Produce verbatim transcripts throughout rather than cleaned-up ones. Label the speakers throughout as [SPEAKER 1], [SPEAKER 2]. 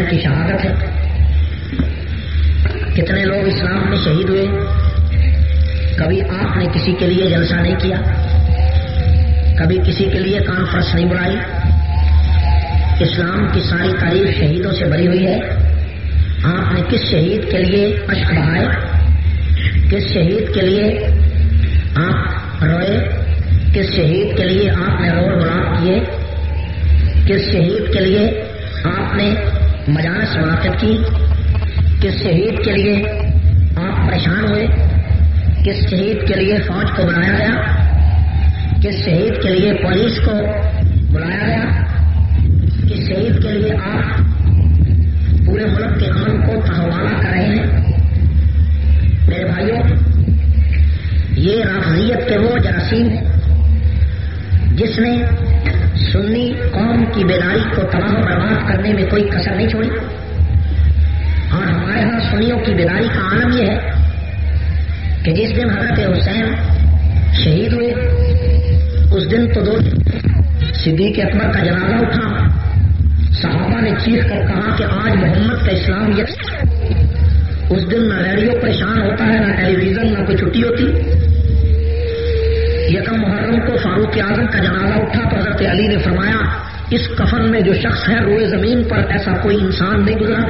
[SPEAKER 1] کی شہادت ہے. کتنے لوگ اسلام میں شہید ہوئے. کبھی آپ نے کسی کے لیے جلسہ نہیں کیا, کبھی کسی کے لیے کانفرنس نہیں بلائی. اسلام کی ساری تاریخ شہیدوں سے بھری ہوئی ہے. آپ نے کس شہید کے لیے اشک بہائے, کس شہید کے لیے آپ روئے, کس شہید کے لیے آپ نے روڑ غلام کیے, کس شہید کے لیے آپ نے مجالس منعقد کی, کس شہید کے لیے آپ پریشان ہوئے, کس شہید کے لیے فوج کو بلایا گیا, کس شہید کے لیے پولیس کو بلایا گیا, کس شہید کے لیے آپ پورے ملک کے امن کو تحوالہ کر رہے ہیں. میرے بھائیوں, یہ رافضیت کے وہ جراثیم ہیں جس نے سنی قوم کی بیداری کو تباہ و برباد کرنے میں کوئی کسر نہیں چھوڑی. اور ہمارے ہاں سنیوں کی بیداری کا عالم یہ ہے کہ جس دن حضرت حسین شہید ہوئے اس دن تو دو صدیق اکبر کا جنازہ اٹھا. صحابہ نے چیخ کر کہا کہ آج محمد کا اسلام یک. اس دن نہ ریڈیو پریشان ہوتا ہے, نہ ٹیلی ویژن, نہ کوئی چھٹی ہوتی. یکم محرم کو فاروق اعظم کا جنازہ اٹھا تو حضرت علی نے فرمایا اس کفن میں جو شخص ہے روئے زمین پر ایسا کوئی انسان نہیں گزرا.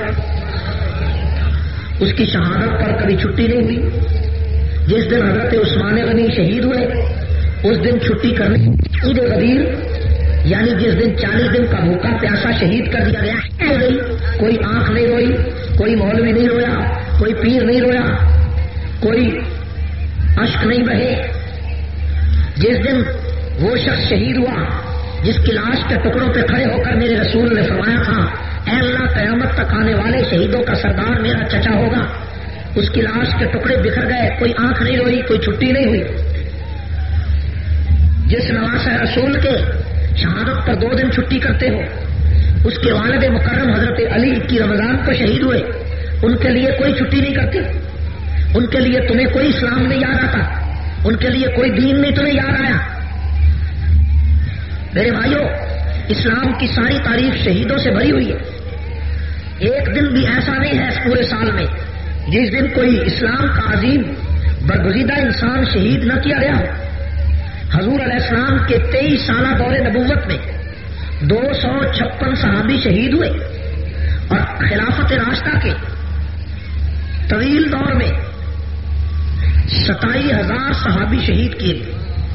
[SPEAKER 1] اس کی شہادت پر کبھی چھٹی نہیں ہوئی. جس دن حضرت عثمان غنی شہید ہوئے اس دن چھٹی کرنے عید غدیر, یعنی جس دن چالیس دن کا بھوکا پیاسا شہید کر دیا گیا, کوئی آنکھ نہیں روئی, کوئی مولوی نہیں رویا, کوئی پیر نہیں رویا, کوئی اشک نہیں بہے. جس دن وہ شخص شہید ہوا جس کی لاش کے ٹکڑوں پہ کھڑے ہو کر میرے رسول نے فرمایا تھا اے اللہ قیامت تک آنے والے شہیدوں کا سردار میرا چچا ہوگا, اس کی لاش کے ٹکڑے بکھر گئے, کوئی آنکھ نہیں روئی, کوئی چھٹی نہیں ہوئی. جس نواز رسول کے شہادت پر دو دن چھٹی کرتے ہو, اس کے والد مکرم حضرت علی کی رمضان کو شہید ہوئے, ان کے لیے کوئی چھٹی نہیں کرتی. ان کے لیے تمہیں کوئی اسلام نہیں یاد آتا, ان کے لیے کوئی دین نہیں تمہیں یاد آیا. میرے بھائیوں, اسلام کی ساری تاریخ شہیدوں سے بھری ہوئی ہے. ایک دن بھی ایسا نہیں ہے اس پورے سال میں جس دن کوئی اسلام کا عظیم برگزیدہ انسان شہید نہ کیا گیا. حضور علیہ السلام کے تیئیس سالہ دور نبوت میں دو سو چھپن صحابی شہید ہوئے اور خلافت راشدہ کے طویل دور میں ستائی ہزار صحابی شہید کیے گئے.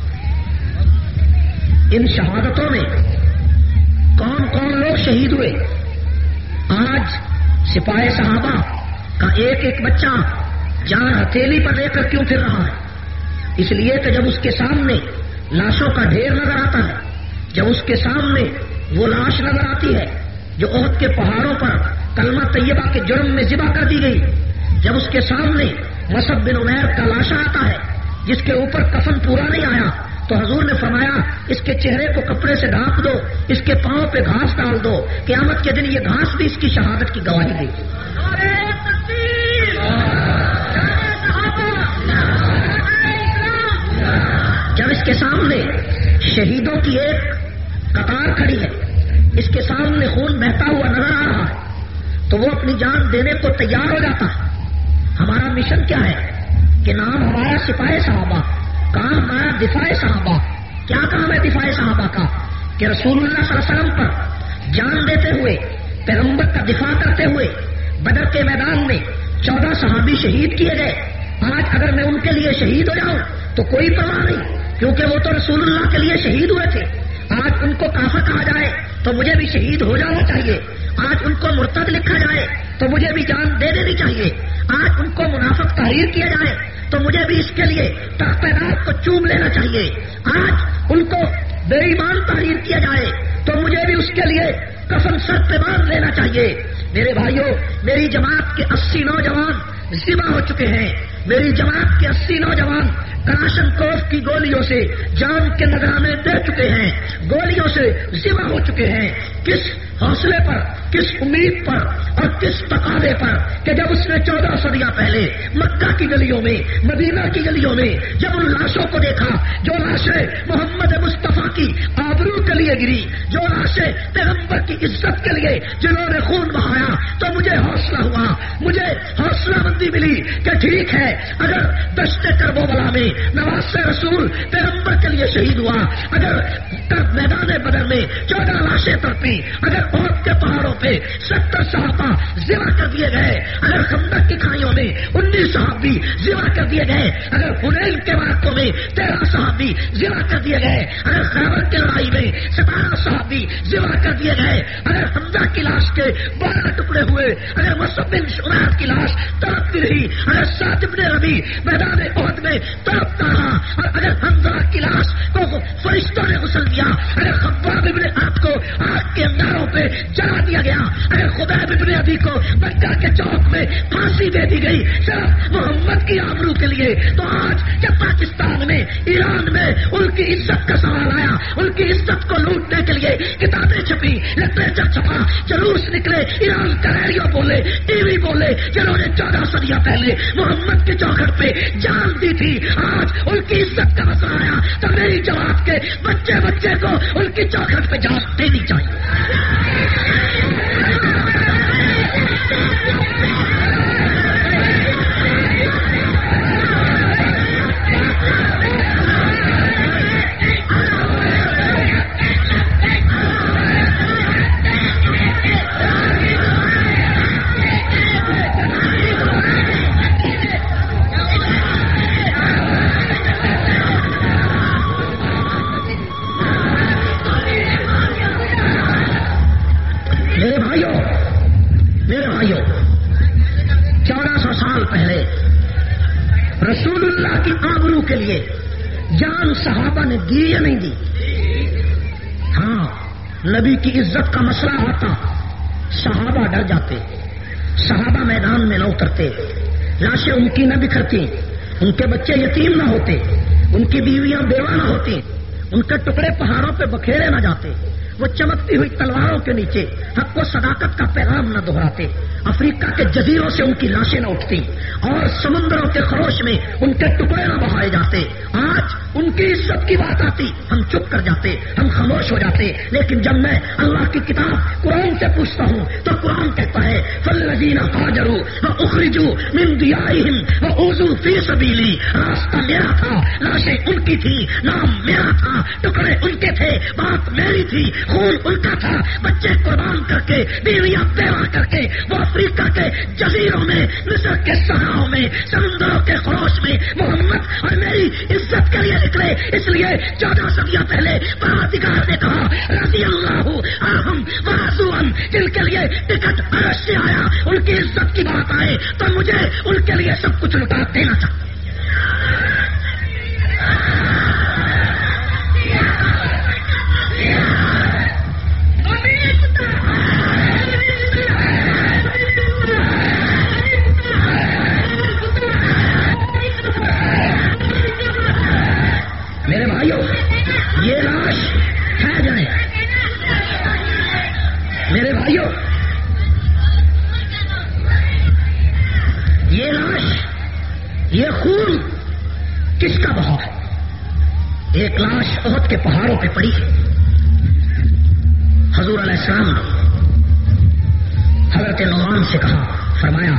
[SPEAKER 1] ان شہادتوں میں کون کون لوگ شہید ہوئے؟ آج سپاہ صحابہ کا ایک ایک بچہ جان ہتھیلی پر لے کر کیوں پھر رہا ہے؟ اس لیے کہ جب اس کے سامنے لاشوں کا ڈھیر نظر آتا ہے, جب اس کے سامنے وہ لاش نظر آتی ہے جو احد کے پہاڑوں پر کلمہ طیبہ کے جرم میں ذبح کر دی گئی, جب اس کے سامنے مصعب بن عمیر کا لاشا آتا ہے جس کے اوپر کفن پورا نہیں آیا, تو حضور نے فرمایا اس کے چہرے کو کپڑے سے ڈھانپ دو, اس کے پاؤں پہ گھاس ڈال دو, قیامت کے دن یہ گھاس بھی اس کی شہادت کی گواہی دے گی. جب اس کے سامنے شہیدوں کی ایک قطار کھڑی ہے, اس کے سامنے خون بہتا ہوا نظر آ رہا ہے, تو وہ اپنی جان دینے کو تیار ہو جاتا ہے. ہمارا مشن کیا ہے کہ نام ہمارا سپاہ صحابہ, کام ہمارا دفاع صحابہ. کیا کام ہے دفاع صحابہ کا؟ کہ رسول اللہ صلی اللہ علیہ وسلم پر جان دیتے ہوئے, پیغمبر کا دفاع کرتے ہوئے بدر کے میدان میں چودہ صحابی شہید کیے گئے. آج اگر میں ان کے لیے شہید ہو جاؤں تو کوئی پرواہ نہیں, کیونکہ وہ تو رسول اللہ کے لیے شہید ہوئے تھے. آج ان کو کافر کہا جائے تو مجھے بھی شہید ہو جانا چاہیے. آج ان کو مرتد لکھا جائے تو مجھے بھی جان دے دینی چاہیے. آج ان کو منافق تحریر کیا جائے تو مجھے بھی اس کے لیے تخت ناز کو چوم لینا چاہیے. آج ان کو بے ایمان تحریر کیا جائے تو مجھے بھی اس کے لیے کفن سر پہ باندھ لینا چاہیے. میرے بھائیوں, میری جماعت کے اسی نوجوان ذبح ہو چکے ہیں. میری جماعت کے اسی نوجوان کراشن کوف کی گولیوں سے جان کے نذرانے دے چکے ہیں, گولیوں سے ذبح ہو چکے ہیں. کس حوصلے پر, کس امید پر اور کس تقاضے پر کہ جب اس نے چودہ صدیاں پہلے مکہ کی گلیوں میں مدینہ کی گلیوں میں جب ان لاشوں کو دیکھا جو لاشیں محمد مصطفیٰ کی آبرو کے لیے گری، جو لاشیں پیغمبر کی عزت کے لیے جنہوں نے خون بہایا، تو مجھے حوصلہ ہوا، مجھے حوصلہ مندی ملی کہ ٹھیک ہے اگر دشت کربلا میں نواز رسول پیغمبر کے لیے شہید ہوا، اگر میدان بدر میں چودہ لاشیں تڑپی، اگر عہد کے پہاڑوں پہ ستر صحابہ ذبح کر دیے گئے، اگر خندق کی کھائیوں میں انیس صحابی ذبح کر دیے گئے، اگر حنین کے واقعوں میں تیرہ صحابی ذبح کر دیے گئے، اگر خیبر کی لڑائی میں ستارہ صحابی ذبح کر دیے گئے، اگر حمزہ کی لاش کے بارہ ٹکڑے ہوئے، اگر مصعب بن شمار کی لاش تڑپتی رہی، اگر سعد بن ربیع میدان عہد میں تڑپتا رہا، اور اگر حمزہ کی لاش کو فرشتوں نے غسل دیا، اگر خباب ابن عرب کو آگ کے انگاروں پہ جلا دیا گیا، اگر خبیب ابن عدی کو مکہ کے چوک میں پھانسی دے دی گئی صرف محمد کی آبرو کے لیے، تو آج جب پاکستان میں ایران میں ان کی عزت کا سوال آیا، ان کی عزت کو لوٹنے کے لیے کتابیں چھپی، لٹریچر چھپا، جلوس نکلے، ایران کا ریڈیو بولے، ٹی وی بولے، جنہوں نے چودہ صدیاں پہلے محمد کے چوکھٹ پہ جان دی تھی، آج ان کی عزت کا مسئلہ آیا تو میری جماعت کے بچے بچے کو ان کی چوکھٹ پہ جان دینی چاہیے۔ میرے بھائیوں میرے بھائیوں چودہ سو سال پہلے رسول اللہ کی آبرو کے لیے جان صحابہ نے دی یا نہیں دی؟ ہاں، نبی کی عزت کا مسئلہ آتا صحابہ ڈر جاتے، صحابہ میدان میں نہ اترتے، لاشیں ان کی نہ بکھرتی، ان کے بچے یتیم نہ ہوتے، ان کی بیویاں بیوہ نہ ہوتی، ان کے ٹکڑے پہاڑوں پہ بکھیرے نہ جاتے، وہ چمکتی ہوئی تلواروں کے نیچے حق و صداقت کا پیغام نہ دہراتے، افریقہ کے جزیروں سے ان کی لاشیں نہ اٹھتی اور سمندروں کے خروش میں ان کے ٹکڑے نہ بہائے جاتے۔ آج ان کی عزت کی بات آتی ہم چپ کر جاتے، ہم خاموش ہو جاتے، لیکن جب میں اللہ کی کتاب قرآن سے پوچھتا ہوں تو قرآن کہتا ہے فالذین ہاجروا واخرجوا من دیارہم واوذوا فی سبیلی، راستہ میرا تھا، لاشیں ان کی تھی، نام میرا تھا، ٹکڑے ان کے تھے، بات میری تھی، خون ان کا تھا، بچے قربان کر کے، بیویاں بیوہ کر کے وہ افریقہ کے جزیروں میں، مصر کے صحراؤں میں، سمندروں کے خروش میں محمد اور میری عزت کے لیے نکلے۔ اس لیے چودہ صدیاں پہلے پروردگار نے کہا رضی اللہ عنہم ورضوا عنہ، جن کے لیے ٹکٹ عرش سے آیا، ان کی عزت کی بات آئے تو مجھے ان کے لیے سب کچھ لٹا دینا چاہتا۔ میرے بھائیوں یہ لاش ہے جائے، میرے بھائیوں یہ لاش، یہ خون کس کا بہا ہے؟ ایک لاش احد کے پہاڑوں پہ پڑی ہے، حضور علیہ السلام نے حضرت نعمان سے کہا، فرمایا،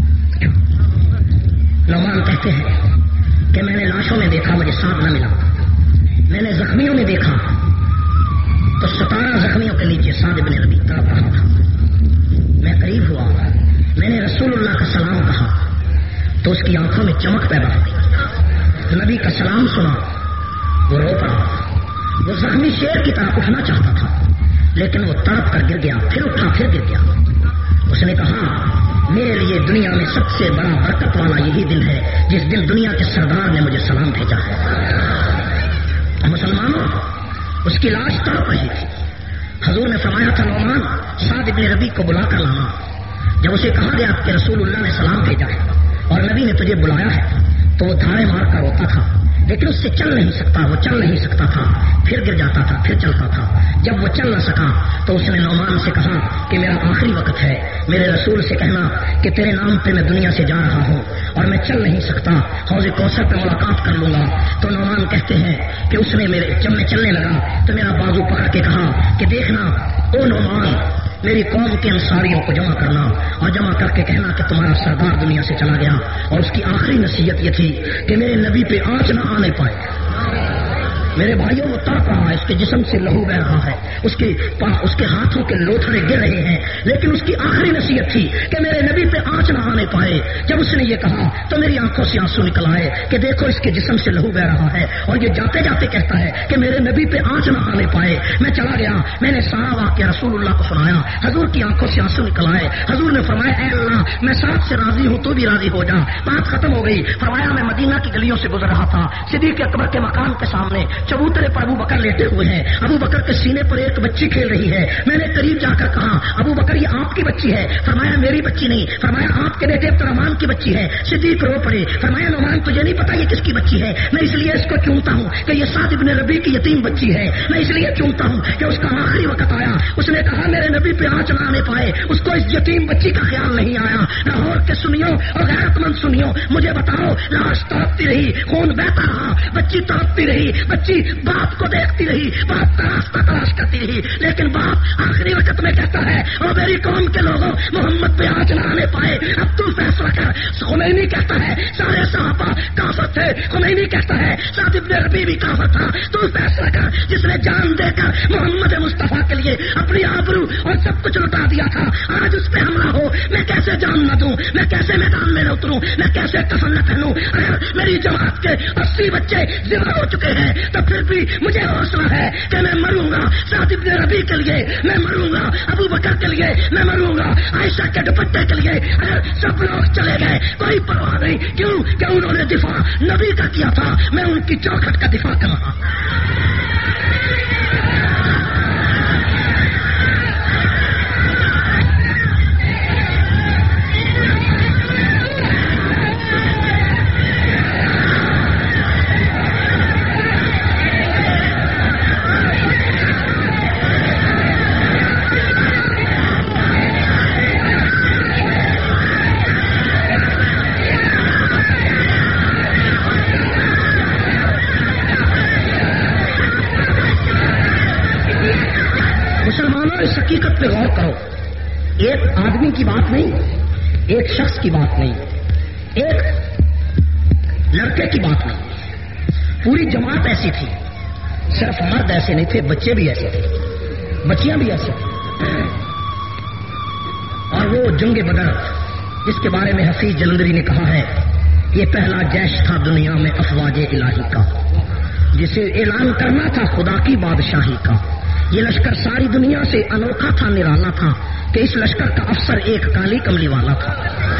[SPEAKER 1] نعمان کہتے ہیں کہ میں نے لاشوں میں دیکھا مجھے سانپ نہ ملا، میں نے زخمیوں میں دیکھا تو ستارہ زخمیوں کے نیچے سعد بن ربیع تڑپ رہا تھا، میں قریب ہوا، میں نے رسول اللہ کا سلام کہا تو اس کی آنکھوں میں چمک پیدا ہو گئی، نبی کا سلام سنا، وہ رو پڑا، وہ زخمی شیر کی طرح اٹھنا چاہتا تھا لیکن وہ تڑپ کر گر گیا، پھر اٹھا پھر گر گیا۔ اس نے کہا میرے لیے دنیا میں سب سے بڑا برکت والا یہی دن ہے جس دن دنیا کے سردار نے مجھے سلام بھیجا ہے۔ مسلمانوں، اس کی لاش تڑپ رہی تھی، حضور نے فرمایا تھا نعمان سعد بن ربیع کو بلا کر لانا۔ جب اسے کہا گیا کہ رسول اللہ نے سلام بھیجا ہے اور نبی نے تجھے بلایا ہے تو وہ دھاڑے مار کر روتا تھا، لیکن اس سے چل نہیں سکتا، وہ چل نہیں سکتا تھا، پھر گر جاتا تھا، پھر چلتا تھا۔ جب وہ چل نہ سکا تو اس نے نعمان سے کہا کہ میرا آخری وقت ہے، میرے رسول سے کہنا کہ تیرے نام پہ میں دنیا سے جا رہا ہوں اور میں چل نہیں سکتا، حوض کوثر پہ ملاقات کر لوں گا۔ تو نعمان کہتے ہیں کہ اس نے میرے جب میں چلنے لگا تو میرا بازو پکڑ کے کہا کہ دیکھنا او نعمان، میری قوم کے انصاریوں کو جمع کرنا اور جمع کر کے کہنا کہ تمہارا سردار دنیا سے چلا گیا، اور اس کی آخری نصیحت یہ تھی کہ میرے نبی پہ آنچ نہ آنے پائے۔ میرے بھائیوں وہ تڑپ رہا ہے، اس کے جسم سے لہو بہ رہا ہے، اس کے اس کے ہاتھوں کے لوتھڑے گر رہے ہیں، لیکن اس کی آخری نصیحت تھی کہ میرے نبی پہ آنچ نہ آنے پائے۔ جب اس نے یہ کہا تو میری آنکھوں سے آنسو نکل آئے کہ دیکھو اس کے جسم سے لہو بہ رہا ہے، اور یہ جاتے جاتے کہتا ہے کہ میرے نبی پہ آنچ نہ آنے پائے۔ میں چلا گیا، میں نے سارا واقعہ رسول اللہ کو سنایا، حضور کی آنکھوں سے آنسو نکل آئے۔ حضور نے فرمایا اے اللہ میں ساتھ سے راضی ہوں، تو بھی راضی ہو جا۔ بات ختم ہو گئی۔ فرمایا میں مدینہ کی گلیوں سے گزر رہا تھا، صدیق اکبر کے مکان کے سامنے چبوترے پر ابو بکر لیٹے ہوئے ہیں، ابو بکر کے سینے پر ایک بچی کھیل رہی ہے۔ میں نے قریب جا کر کہا ابو بکر یہ آپ کی بچی ہے؟ فرمایا میری بچی نہیں، فرمایا آپ کے بیٹے عبدالرحمان کی بچی ہے۔ صدیق رو پڑے، فرمایا نعمان تجھے نہیں پتا یہ کس کی بچی ہے؟ میں اس لیے اس کو چونتا ہوں کہ یہ سعد ابن ربیع کی یتیم بچی ہے، میں اس لیے چونتا ہوں کہ اس کا آخری وقت آیا، اس نے کہا میرے نبی پہ آنچ نہ آنے پائے، اس کو اس یتیم بچی کا خیال نہیں آیا۔ لاہور کے سنیو اور غیرت مند سنیو، مجھے بتاؤ لاش تڑپتی رہی، خون بہتا رہا، بچی تڑپتی رہی، بچی باپ کو دیکھتی رہی، باپ کا راستہ تلاش کرتی رہی، لیکن باپ آخری وقت میں کہتا ہے اور میری قوم کے لوگوں محمد پہ آنچ نہ آنے پائے، اب تو فیصلہ کر۔ خمینی کہتا ہے سارے صحابہ کافر تھے، خمینی کہتا ہے سعد ابن ربیع بھی کافر تھا، تو فیصلہ کر۔ جس نے جان دے کر محمد مصطفیٰ کے لیے اپنی آبرو اور سب کچھ لٹا دیا تھا، آج اس پہ حملہ ہو، میں کیسے جان نہ دوں، میں کیسے میدان میں نہ اتروں، میں کیسے کفن نہ پہنوں؟ اگر میری جماعت کے اسی بچے زندہ ہو چکے ہیں تو پھر بھی مجھے حوصلہ ہے کہ میں مروں گا سعد ابن ربیع کے لیے، میں مروں گا ابو بکر کے لیے، میں مروں گا عائشہ کے دوپٹے کے لیے۔ اگر سب لوگ چلے گئے کوئی پرواہ نہیں، کیوں کہ انہوں نے دفاع نبی کا کیا تھا، میں ان کی چوکھٹ کا دفاع کر رہا۔ اس حقیقت پہ غور کرو، ایک آدمی کی بات نہیں، ایک شخص کی بات نہیں، ایک لڑکے کی بات نہیں، پوری جماعت ایسی تھی، صرف مرد ایسے نہیں تھے، بچے بھی ایسے تھے، بچیاں بھی ایسے تھیں۔ اور وہ جنگ بدر جس کے بارے میں حفیظ جلندری نے کہا ہے یہ پہلا جیش تھا دنیا میں افواج الہی کا، جسے اعلان کرنا تھا خدا کی بادشاہی کا۔ یہ لشکر ساری دنیا سے انوکھا تھا، نرالا تھا کہ اس لشکر کا افسر ایک کالی کملی والا تھا۔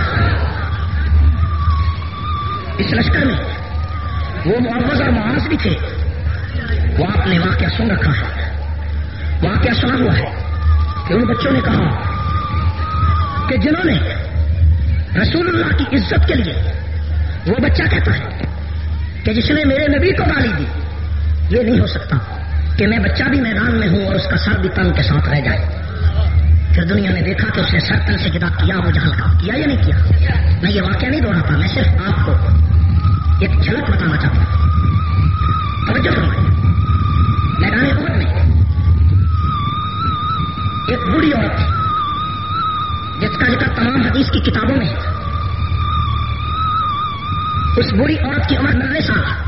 [SPEAKER 1] اس لشکر میں وہ معوذ اور معاذ بھی تھے، وہ آپ نے واقعہ سن رکھا ہے، واقعہ سنا ہوا ہے کہ ان بچوں نے کہا کہ جنہوں نے رسول اللہ کی عزت کے لیے، وہ بچہ کہتا ہے کہ جس نے میرے نبی کو گالی دی، یہ نہیں ہو سکتا کہ میں بچہ بھی میدان میں ہوں اور اس کا سر بھی تن کے ساتھ رہ جائے۔ پھر دنیا نے دیکھا کہ اس نے سر تن سے جدا کیا، وہ جہل کا کیا یا نہیں کیا۔ میں یہ واقعہ نہیں دوہراتا، میں صرف آپ کو ایک جھلک بتانا چاہتا ہوں۔ توجہ فرمائیں، میدان احد میں ایک بوڑھی عورت تھی جس کا ذکر تمام حدیث کی کتابوں میں ہے۔ اس بوڑھی عورت کی عمر نوے سال ہے۔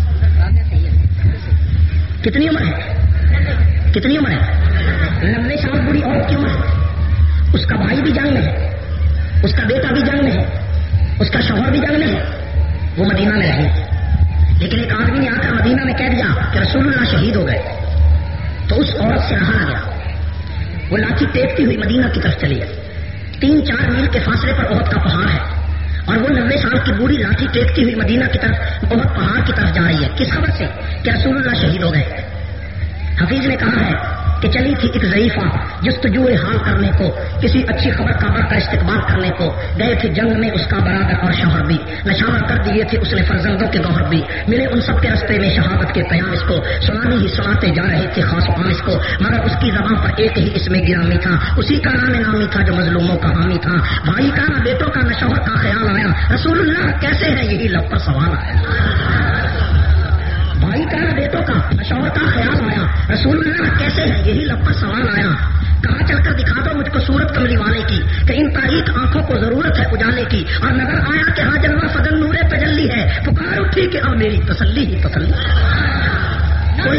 [SPEAKER 1] کتنی عمر ہے؟ کتنی عمر ہے؟ نبے سال بوڑھی عورت کی عمر ہے۔ اس کا بھائی بھی جنگ میں ہے، اس کا بیٹا بھی جنگ میں ہے، اس کا شوہر بھی جنگ میں ہے، وہ مدینہ میں رہی۔ لیکن ایک آدمی نے آ کر مدینہ میں کہہ دیا کہ رسول اللہ شہید ہو گئے، تو اس عورت سے رہا نہ گیا، وہ لاٹھی ٹیکتی ہوئی مدینہ کی طرف چلی گئی۔ تین چار میل کے فاصلے پر احد کا پہاڑ ہے، اور وہ نبے سال کی بوڑھی لاٹھی ٹیکتی ہوئی مدینہ کی طرف، احد پہاڑ کی طرف جا رہی ہے۔ کس خبر سے؟ کہ رسول اللہ شہید ہو گئے۔ حفیظ نے کہا ہے کہ چلی تھی ایک ضعیفہ جستجو حال کرنے کو، کسی اچھی خبر خبر کا استقبال کرنے کو، گئے تھے جنگ میں اس کا برادر اور شوہر بھی، نشانہ کر دیے تھے اس نے فرزندوں کے گوہر بھی، ملے ان سب کے رستے میں شہادت کے پیام اس کو، سنانی ہی سناتے جا رہے تھے خاص عام اس کو، مگر اس کی زبان پر ایک ہی اس میں گرامی تھا، اسی کا نام نامی تھا جو مظلوموں کا حامی تھا، بھائی کا نہ بیٹوں کا نہ شوہر کا خیال آیا، رسول اللہ کیسے ہے یہی لب پر سوال آیا، بھائی کا نہ بیٹوں کا نہ شوہر کا خیال آیا، رسول اللہ کیسے ہے یہی لب پر سوال آیا، کہاں چل کر دکھا دو مجھ کو صورت کملی والے کی کہ ان تاریخ آنکھوں کو ضرورت ہے اجالے کی، اور نظر آیا کہ ہاں جلوہ فضل نور تجلی ہے، پکار اٹھی کہ اب میری تسلی ہی تسلی، کوئی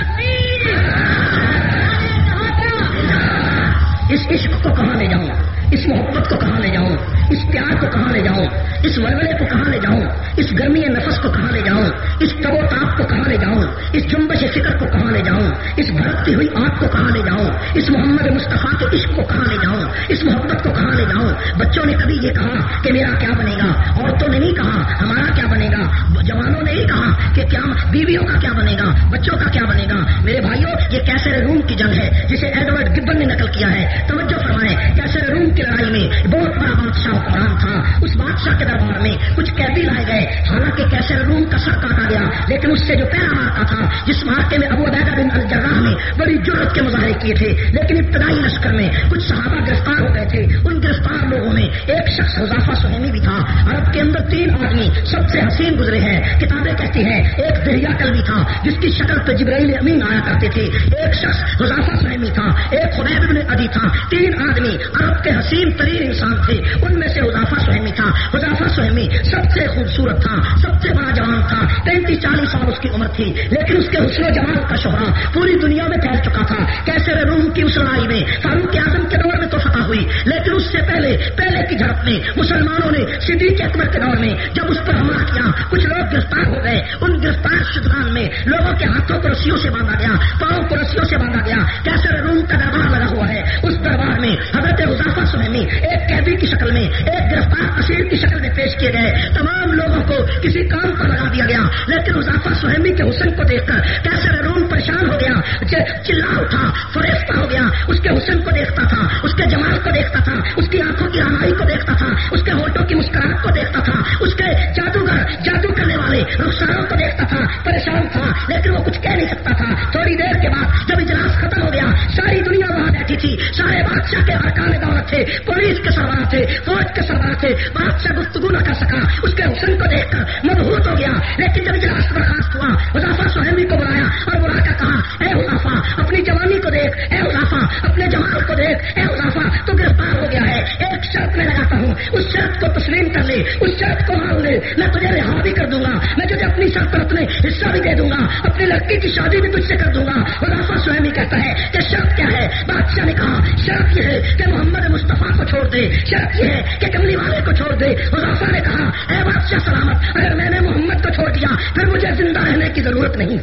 [SPEAKER 1] اس عشق کو کہاں لے جاؤں، اس محبت کو کہاں لے جاؤں، اس پیار کو کہاں لے جاؤں، اس ولولے کو کہاں لے جاؤں، اس گرمی نفس کو کہاں لے جاؤں، اس تب و تاب کو کہاں لے جاؤں، اس جنبش فکر کو کہاں لے جاؤں، اس بھڑکتی ہوئی آگ کو کہاں لے جاؤں، اس محمد مصطفیٰ کے عشق کو کہاں لے جاؤں، اس محبت کو کہاں لے جاؤں۔ بچوں نے کبھی یہ کہا کہ میرا کیا بنے گا، عورتوں نے نہیں کہا ہمارا کیا بنے گا، جوانوں نے نہیں کہا کہ کیا بیویوں کا کیا بنے گا، بچوں کا کیا بنے گا۔ میرے بھائیوں یہ کیسر روم کی جنگ ہے جسے ایڈورڈ گبن نے نقل کیا ہے، توجہ فرمائیں۔ کیسر روم کی لڑائی میں بہت بڑا بادشاہ حکمران تھا، اس بادشاہ کے دربار میں کچھ قیدی لائے گئے، حالانکہ کیسر روم کا سر کاٹا گیا، لیکن اس سے جو پہلا مارکا تھا جس مارکے میں ابو عبیدہ بن الجراح نے بڑی جرأت کے مظاہرے کیے تھے، لیکن ابتدائی لشکر میں کچھ صحابہ گرفتار ہو گئے تھے، ان گرفتار لوگوں میں ایک شخص حذیفہ سہیمی بھی تھا۔ عرب کے اندر تین آدمی سب سے حسین گزرے ہیں، کتابیں کہتی ہیں ایک دہیا کلبی تھا جس کی شکل پہ جبرائیل امین آیا کرتے تھے، ایک شخص حذیفہ سہیمی تھا، ایک خبیب بن عدی تھا، تین آدمی عرب کے حسین ترین انسان تھے، ان میں سے حذیفہ سہیمی تھا۔ حذیفہ سہیمی سب سے خوبصورت تھا، سب سے بڑا جوان تھا، تینتیس چالیس سال اس کی عمر تھی، لیکن اس کے حسن و جمال کا شہرا پوری دنیا میں پھیل چکا تھا۔ کیسر روم کی اس لڑائی میں فاروق اعظم کے دور میں تو فتح ہوئی، لیکن اس سے پہلے پہلے کی جھڑپ میں مسلمانوں نے صدیق اکبر کے دور میں جب اس پر حملہ کیا کچھ لوگ گرفتار ہو گئے، ان گرفتار شدگان میں لوگوں کے ہاتھوں کو رسیوں سے باندھا گیا، پاؤں کو رسیوں سے باندھا گیا۔ کیسر روم کا دربار لگا ہوا ہے، اس دربار میں حضرت حذیفہ سہیمی ایک قیدی کی شکل میں، ایک گرفتار اسیر کی شکل میں پیش کیے گئے، تمام لوگوں کو کسی کام پر لگا دیا گیا، لیکن حذیفہ سہیمی کے حسن کو دیکھ کر کیسر روم پریشان ہو گیا، چلا اٹھا، فریفتہ ہو گیا، اس کے حسن کو دیکھتا تھا، اس کے جمال کو دیکھتا تھا، اس کی آنکھوں کی رہنمائی کو دیکھتا تھا، اس کے ہونٹوں کی مسکراہٹ کو دیکھتا تھا، اس کے جادوگر جادو کرنے والے رخساروں کو دیکھتا تھا، پریشان تھا، لیکن وہ کچھ کہہ نہیں سکتا تھا۔ تھوڑی دیر کے بعد جب اجلاس ختم ہو گیا، ساری دنیا وہاں بیٹھی تھی، سارے بادشاہ کے ارکان دولت تھے، پولیس کے سربراہ تھے، فوج کے سربراہ تھے، بادشاہ گفتگو نہ کر سکا، اس کے حسن کو دیکھ کر مبہوت ہو گیا، لیکن جب اجلاس برخاست ہوا حذیفہ سہیمی کو بلایا اور بلا کر کہا اے حذیفہ اپنی جوانی کو دیکھ، اے حذیفہ اپنے جمال کو دیکھ، اے حذیفہ تو گرفتار ہو گیا ہے، ایک شرط میں لگاتا ہوں، اس شرط کو تسلیم کر لے، اس شرط کو مان لے، میں تجھے رہا بھی کر دوں گا، میں تجھے اپنی شرط پر اپنے حصہ بھی دے دوں گا، اپنی لڑکی کی شادی بھی تجھ سے کر دوں گا۔ حذیفہ سہیمی کہتا ہے کہ شرط کیا ہے؟ بادشاہ نے کہا شرط یہ ہے کہ محمد مصطفیٰ کو چھوڑ دے، شرط یہ ہے کہ کملی والے کو چھوڑ دے۔ حذیفہ نے کہا اے بادشاہ سلامت، اگر میں نے محمد کو چھوڑ دیا پھر مجھے زندہ رہنے کی ضرورت نہیں۔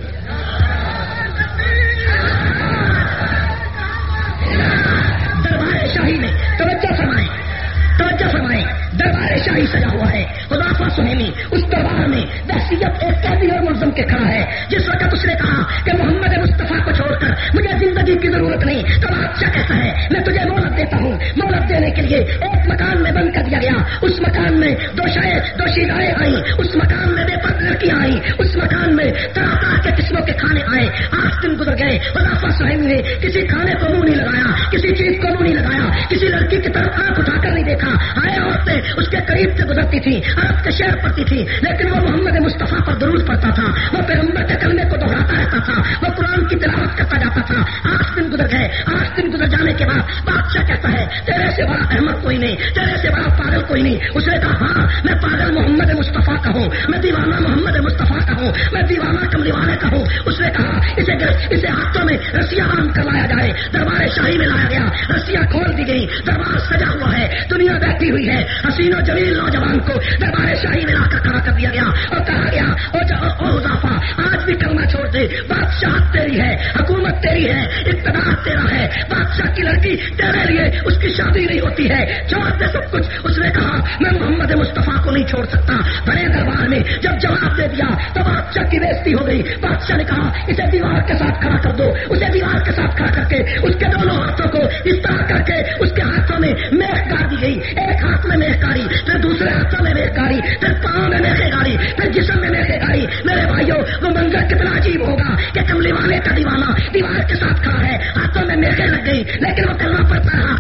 [SPEAKER 1] دربار شاہی میں توجہ فرمائیں، توجہ فرمائیں، دربار شاہی سجا ہوا ہے، حذیفہ سہیمی اس دربار میں بحثیت ایک قیدی اور ملزم کے کھڑا ہے۔ جس وقت اس نے کہا کہ محمد مصطفیٰ کو چھوڑ کر مجھے زندگی کی ضرورت نہیں، تو بادشاہ کہتا ہے میں تجھے مہلت دیتا ہوں۔ مہلت دینے کے لیے ایک مکان میں بند کر دیا گیا، اس مکان میں دو شائع دو شیدائیں آئیں، اس مکان میں بے پرد لڑکیاں آئیں، اس مکان میں طرح طرح کے قسموں کے کھانے آئے۔ آٹھ دن گزر گئے، حذیفہ سہیمی نے کسی کھانے کو منہ نہیں لگایا، کسی چیز کو منہ نہیں لگایا، کسی لڑکی کی طرف آنکھ اٹھا کر نہیں دیکھا۔ آئے عورتیں اس کے قریب سے گزرتی تھی، عرب کے شعر پڑھتی تھی، لیکن وہ محمد مصطفیٰ پر درود پڑھتا تھا، وہ پیغمبر کے کلمے کو دہراتا رہتا تھا، وہ قرآن کی تلاوت کرتا جاتا تھا۔ آٹھ دن گزر گئے، آٹھ دن گزر جانے کے بعد بادشاہ کہتا ہے تیرے سے بڑا احمد کوئی نہیں، تیرے سے بڑا پاگل کوئی نہیں۔ اس نے کہا ہاں میں پاگل محمد مصطفیٰ کا ہوں، میں دیوانہ محمد مصطفیٰ کا ہوں، میں دیوانہ کملی والے کا ہوں۔ اس نے کہا اسے اسے ہاتھوں میں رسیاں باندھ کر لایا جائے۔ دربار شاہی میں لایا گیا، رسیاں کھول دی گئی، دربار سجا ہوا ہے، دنیا بیٹھی ہوئی ہے. حسین و جمیل نوجوان کو دربار شاہی میں لا کر کھڑا کر دیا گیا اور کہا گیا او حذیفہ آج بھی کلمہ چھوڑ دے. بادشاہت تیری ہے, حکومت تیری ہے, اقتدار تیرا ہے. بادشاہ کی لڑکی تیرے لیے اس کی شادی نہیں ہوتی ہے, چھوڑ دے سب کچھ. اس نے کہا میں محمد مصطفیٰ کو نہیں چھوڑ سکتا. بڑے دربار میں جب جواب دے دیا تو بادشاہ کی بےزتی ہو گئی. بادشاہ نے کہا اسے دیوار کے ساتھ کھڑا کر دو. اسے دیوار کے ساتھ کھڑا کر کے اس کے دونوں ہاتھوں کو اس طرح کر کے اس کے ہاتھوں میں میخ گاڑ دی گئی. ایک ہاتھ میں میخ گاڑی, پھر دوسرے ہاتھوں میں میخ گاڑی, پھر پاؤں میں میخیں گاڑی, پھر جسم میں میخیں گاڑی. میرے بھائیوں وہ منظر کتنا عجیب ہوگا کہ کملی والے کا دیوانہ دیوار کے ساتھ کھڑا ہے, ہاتھوں میں میخیں لگ گئی لیکن وہ کلمہ پڑھتا رہا.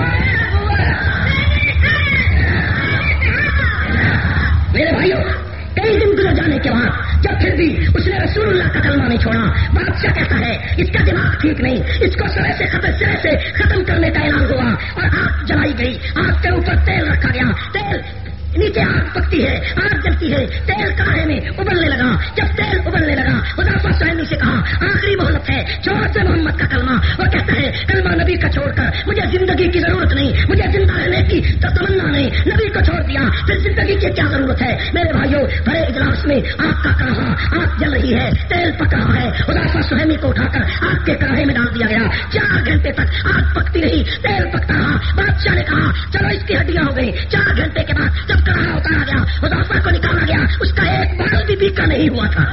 [SPEAKER 1] میرے بھائیوں کئی دن گزر جانے کے بعد جب پھر بھی اس نے رسول اللہ کا کلمہ نہیں چھوڑا, بادشاہ کہتا ہے اس کا دماغ ٹھیک نہیں, اس کو سرے سے ختم سرے سے ختم کرنے کا اعلان ہوا اور آگ جلائی گئی. آگ کے اوپر تیل رکھا گیا, تیل نیچے آگ پکتی ہے, آگ جلتی ہے, تیل کڑاہے میں ابلنے لگا. جب تیل ابلنے لگا حذیفہ سہمی سے کہا آخری مہلت ہے, چھوڑ دے محمد کا کلمہ. وہ کہتا ہے کلمہ نبی کا چھوڑ کر مجھے زندگی کی ضرورت نہیں, مجھے زندہ رہنے کی تمنا نہیں. نبی کو چھوڑ دیا پھر زندگی کی کیا ضرورت ہے. میرے بھائیوں بڑے اجلاس میں آگ کا کڑاہا, آگ جل رہی ہے, تیل پک رہا ہے. حذیفہ سہمی کو اٹھا کر آگ کے کڑاہے میں ڈال دیا گیا. چار گھنٹے تک آگ پکتی رہی, تیل پکتا رہا. بادشاہ نے کہا چلو اس کی ہڈیاں ہو گئی. چار گھنٹے کے بعد جب کڑاہا اتارا گیا حذیفہ کو نکالا گیا, اس کا ایک بال بھی بیکا نہیں ہوا تھا.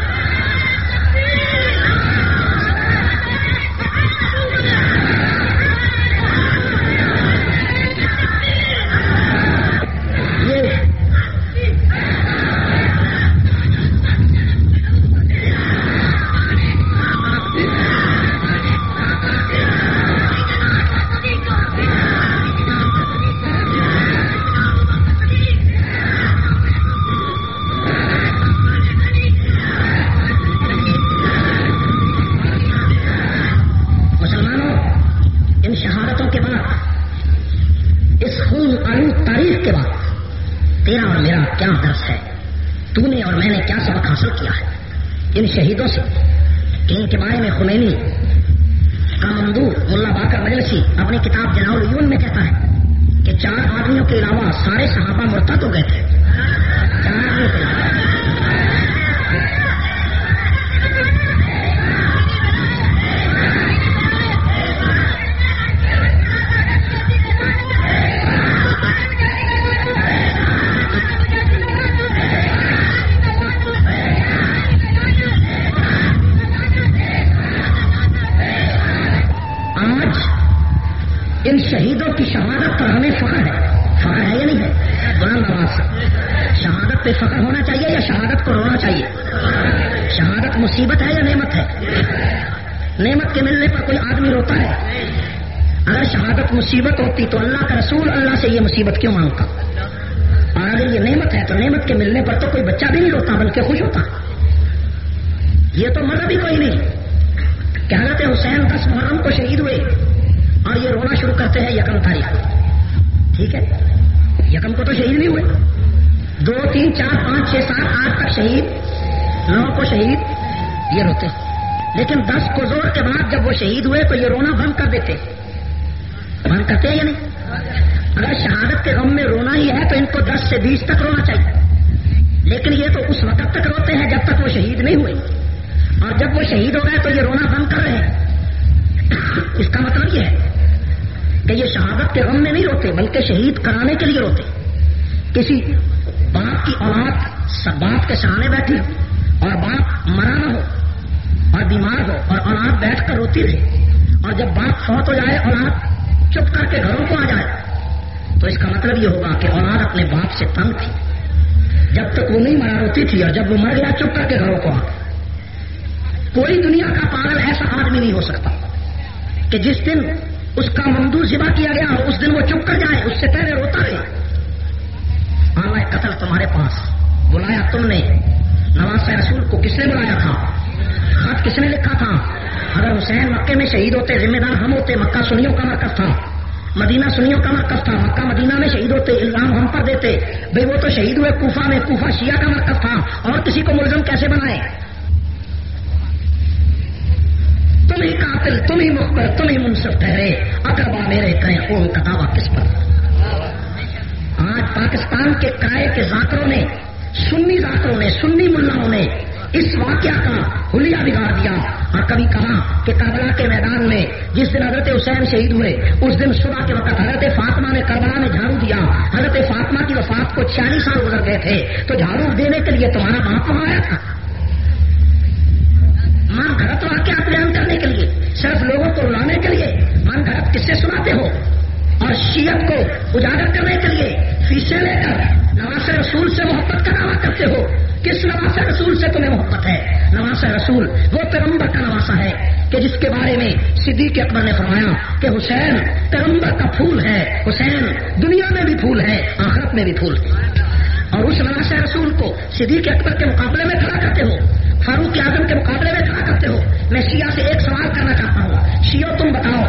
[SPEAKER 1] کیا درس ہے, تو نے اور میں نے کیا سبق حاصل کیا ہے ان شہیدوں سے کہ ان کے بارے میں خمینی کا مندوب ملا باقر مجلسی اپنی کتاب جناح العیون میں کہتا ہے کہ چار آدمیوں کے علاوہ سارے صحابہ مرتد ہو گئے تھے. چار آدمیوں کے علاوہ ان شہیدوں کی شہادت پر ہمیں فخر ہے. فخر ہے یا نہیں ہے؟ بلند آواز سے شہادت پہ فخر ہونا چاہیے یا شہادت کو رونا چاہیے؟ شہادت مصیبت ہے یا نعمت ہے؟ نعمت کے ملنے پر کوئی آدمی روتا ہے. اگر شہادت مصیبت ہوتی تو اللہ کا رسول اللہ سے یہ مصیبت کیوں مانگتا؟ اور اگر یہ نعمت ہے تو نعمت کے ملنے پر تو کوئی بچہ بھی نہیں روتا بلکہ خوش ہوتا. یہ تو مرد بھی کوئی نہیں کہ حضرت حسین دس محرم کو شہید ہوئے اور یہ رونا شروع کرتے ہیں یکم تاریخ کو. ٹھیک ہے, یکم کو تو شہید نہیں ہوئے, دو تین چار پانچ چھ سات آٹھ تک شہید, نو کو شہید, یہ روتے. لیکن دس کو زور کے بعد جب وہ شہید ہوئے تو یہ رونا بند کر دیتے. بند کرتے ہیں یا نہیں؟ اگر شہادت کے غم میں رونا ہی ہے تو ان کو دس سے بیس تک رونا چاہیے. لیکن یہ تو اس وقت تک روتے ہیں جب تک وہ شہید نہیں ہوئے, اور جب وہ شہید ہو گئے تو یہ رونا بند کر رہے ہیں. اس کا مطلب یہ ہے کہ یہ شہادت کے غم میں نہیں روتے بلکہ شہید کرانے کے لیے روتے. کسی باپ کی اولاد باپ کے سامنے بیٹھی ہو اور باپ مرا نہ ہو اور بیمار ہو اور اولاد بیٹھ کر روتی رہے, اور جب باپ فوت ہو جائے اولاد چپ کر کے گھروں کو آ جائے تو اس کا مطلب یہ ہوگا کہ اولاد اپنے باپ سے تنگ تھی. جب تک وہ نہیں مرا روتی تھی, اور جب وہ مر گیا چپ کر کے گھروں کو آ گئے. کوئی دنیا کا پاگل ایسا آدمی نہیں ہو سکتا کہ جس دن اس کا ممدوح ذبح کیا گیا اور اس دن وہ چپ کر جائے, اس سے پہلے روتا رہے. آلہ قتل تمہارے پاس, بلایا تم نے. نواز رسول کو کس نے بلایا تھا؟ خط کس نے لکھا تھا؟ اگر حسین مکے میں شہید ہوتے ذمہ دار ہم ہوتے. مکہ سنیوں کا مرکز تھا, مدینہ سنیوں کا مرکز تھا. مکہ مدینہ میں شہید ہوتے, الزام ہم پر دیتے بھئی وہ تو شہید ہوئے کوفہ میں, کوفہ شیعہ کا مرکز تھا, اور کسی کو ملزم کیسے بنائے؟ تم ہی قاتل, تم ہی مخبر, تم ہی منصف ٹھہرے. اگر با میرے کریں خون کا دعویٰ کس پر؟ پاکستان کے کرائے کے ذاکروں نے، سنی ذاکروں نے، سنی ملاؤں نے اس واقعہ کا حلیہ بگاڑ دیا اور کبھی کہا کہ کربلا کے میدان میں جس دن حضرت حسین شہید ہوئے اس دن صبح کے وقت حضرت فاطمہ نے کربلا میں جھاڑو دیا. حضرت فاطمہ کی وفات کو چھیالیس سال گزر گئے تھے تو جھاڑو دینے کے لیے تمہارا باپ وہاں آیا تھا. من گھڑت واقعات بیان کرنے کے لیے، صرف لوگوں کو رلانے کے لیے من گھڑت کس سے سناتے ہو اور شیعت کو اجاگر کرنے کے لیے فیسیں لے کر نواز رسول سے محبت کا دعویٰ کرتے ہو. کس نواز رسول سے تمہیں محبت ہے؟ نواز رسول وہ پیغمبر کا نواسا ہے کہ جس کے بارے میں صدیق اکبر نے فرمایا کہ حسین پیغمبر کا پھول ہے، حسین دنیا میں بھی پھول ہے، آخرت میں بھی پھول ہے. اور اس نواز رسول کو صدیق اکبر کے مقابلے میں کھڑا کرتے ہو، فاروق اعظم کے مقابلے میں کھڑا کرتے ہو. میں شیعہ سے ایک سوال کرنا چاہتا ہوں، شیعہ تم بتاؤ،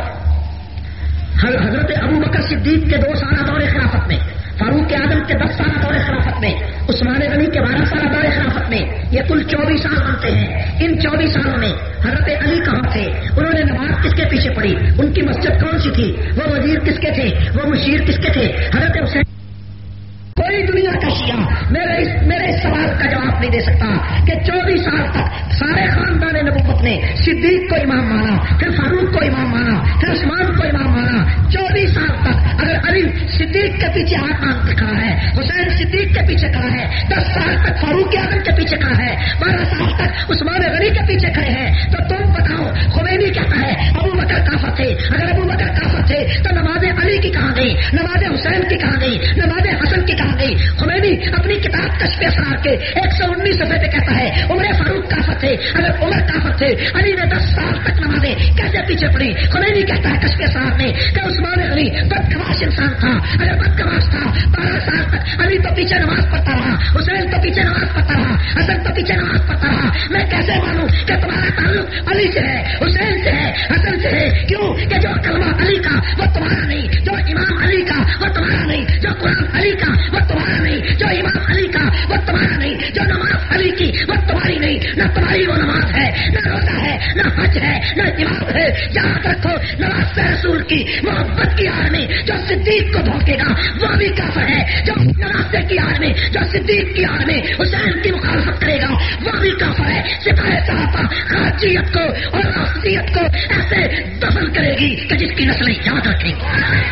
[SPEAKER 1] حضرت ابو بکر صدیق کے دو سالہ دور خلافت میں، فاروق اعظم کے دس سالہ دور خلافت میں، عثمان غنی کے بارہ سالہ دور خلافت میں، یہ کل چوبیس سال بنتے ہیں. ان چوبیس سالوں میں حضرت علی کہاں تھے؟ انہوں نے نماز کس کے پیچھے پڑھی؟ ان کی مسجد کون سی تھی؟ وہ وزیر کس کے تھے؟ وہ مشیر کس کے تھے؟ حضرت حسین. کوئی دنیا کا شیعہ میرے اس میرے اس سوال کا جواب نہیں دے سکتا کہ چوبیس سال تک سارے خاندان نبوت نے صدیق کو امام مانا، پھر فاروق کو امام مانا، پھر عثمان کو امام مانا. چوبیس سال تک اگر علی صدیق کے پیچھے ہاتھ باندھ کے کھڑا ہے، حسین صدیق کے پیچھے کھڑا ہے، دس سال تک فاروق اعظم کے پیچھے کھڑا ہے، بارہ سال تک عثمان غنی کے پیچھے کھڑے ہیں، تو تم بتاؤ خمینی کہتا ہے ابو بکر کافر تھے. اگر ابو بکر کافر تھے تو نماز علی کی کہاں گئی؟ نماز حسین کی کہاں گئی؟ نماز حسن کی کہاں گئی؟ خمینی اپنی کتاب کشف اسرار کے ایک سو انیس صفحے پہ کہتا ہے عمر فاروق کافر تھے. اگر عمر کافر تھے، علی نے دس سال تک نمازیں کیسے پیچھے پڑی؟ خمینی کہتا ہے کشف اسرار میں کہ عثمان غنی بدکواش انسان تھا. اگر بدکواش تھا بارہ سال تک علی تو پیچھے نماز پڑھتا رہا، حسین تو پیچھے نماز پڑھتا رہا، حسن تو پیچھے نماز پڑھتا رہا. میں کیسے مانوں کہ تمہارا تعلق علی سے ہے، حسین سے ہے، حسن سے ہے؟ کیوں کہ جو کلمہ علی کا وہ تمہارا نہیں، جو امام علی کا وہ تمہارا نہیں، جو قرآن علی کا وہ تمہارا نہیں، جو امام علی کا وہ تمہارا نہیں، جو نماز علی کی وہ تمہاری نہیں. نہ تمہاری وہ نماز ہے، نہ روزہ ہے، نہ حج ہے، نہ عبادت ہے. یاد رکھو نواز رسول کی محبت کی آڑ میں جو صدیق کو دھوکے گا وہ بھی کافر ہے. جو نواز کی آڑ میں، جو صدیق کی آڑ میں حسین کی مخالفت کرے گا وہ بھی کافر ہے. سپاہی صحابہ خارجیت کو اور رافضیت کو ایسے دفن کرے گی کہ جس کی نسلیں یاد رکھیں گی.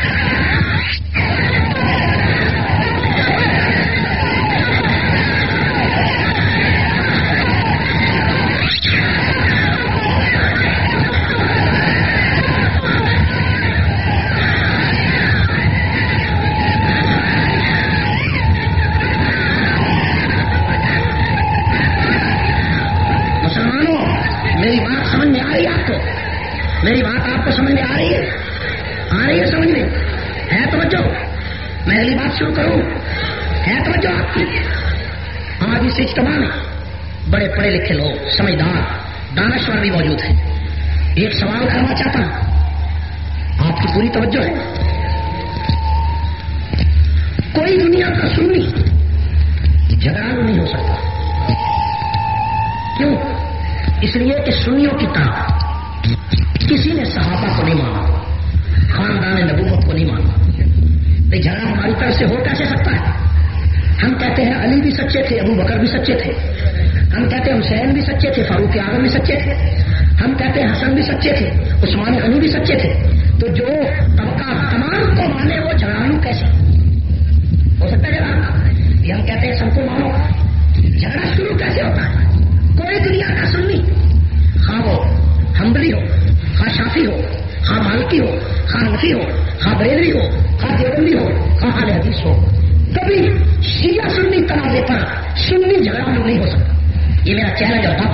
[SPEAKER 1] میری بات سمجھ میں آ رہی ہے آپ کو؟ میری بات آپ کو سمجھ میں آ رہی ہے؟ آ رہی ہے سمجھ میں؟ ہے توجہ؟ میں اگلی بات شروع کروں؟ ہے توجہ آپ کی؟ آج اس اجتماع میں بڑے پڑھے لکھے لوگ، سمجھدار، دانشور بھی موجود ہیں. ایک سوال کرنا چاہتا ہوں، آپ کی پوری توجہ ہے. کوئی دنیا کا سنی جھگڑالو نہیں ہو سکتا. کیوں؟ اس لیے کہ سنیوں کی طرح کسی نے صحابہ کو نہیں مانا، خاندان نبوت کو نہیں مانا. تو جھگڑا ہماری طرف سے ہو کیسے سکتا ہے؟ ہم کہتے ہیں علی بھی سچے تھے، ابو بکر بھی سچے تھے. ہم کہتے ہیں حسین بھی سچے تھے، فاروق اعظم بھی سچے تھے. ہم کہتے ہیں حسن بھی سچے تھے، عثمان غنی بھی سچے تھے. تو جو طبقہ تمام کو مانے وہ جھگڑالو کیسے ہو سکتا ہے؟ جھگڑا یہ ہم کہتے ہیں سب کو مانو، جھگڑا شروع کیسے ہوتا ہے؟ کوئی دنیا کا سنی، خواہ وہ حنبلی ہو، خواہ شافی ہو، خواہ مالکی ہو، خواہ حنفی ہو، خواہ بریلوی ہو، خواہ دیوبندی ہو، خواہ اہل حدیث ہو، کبھی شیعہ سنی تنازع پر سنی جھگڑالو نہیں ہو سکتا. یہ میرا چیلنج ہوتا.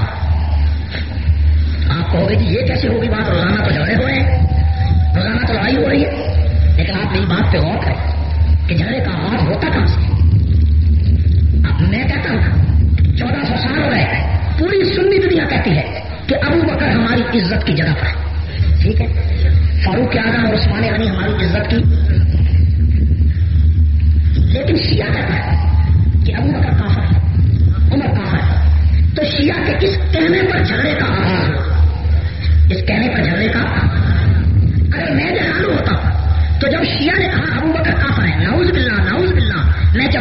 [SPEAKER 1] آپ کہو گے کہ یہ کیسے ہوگی بات؟ روزانہ تو جھگڑے ہو رہے ہیں، روزانہ تو لڑائی ہو رہی ہے. لیکن آپ میری بات پہ غور کریں کہ جھگڑے کا آغاز ہوتا کہاں سے؟ اب میں کہتا ہوں چودہ سو سال ہو رہے پوری سنی دنیا کہتی ہے کہ ابو بکر ہماری عزت کی جگہ پر ہے. ٹھیک ہے، فاروق اعظم اور عثمان غنی ہماری عزت کی. لیکن شیعہ کہتا ہے کہ ابو بکر کافر ہے، عمر کافر ہے. تو شیعہ کے کس کہنے پر جھگڑے کا آغاز ہو؟ اس کہنے پر جھگڑے کا اگر میں جھگڑالو ہوتا تو جب شیعہ نے کہا ابو بکر کافر ہے، نعوذ باللہ نعوذ باللہ، میں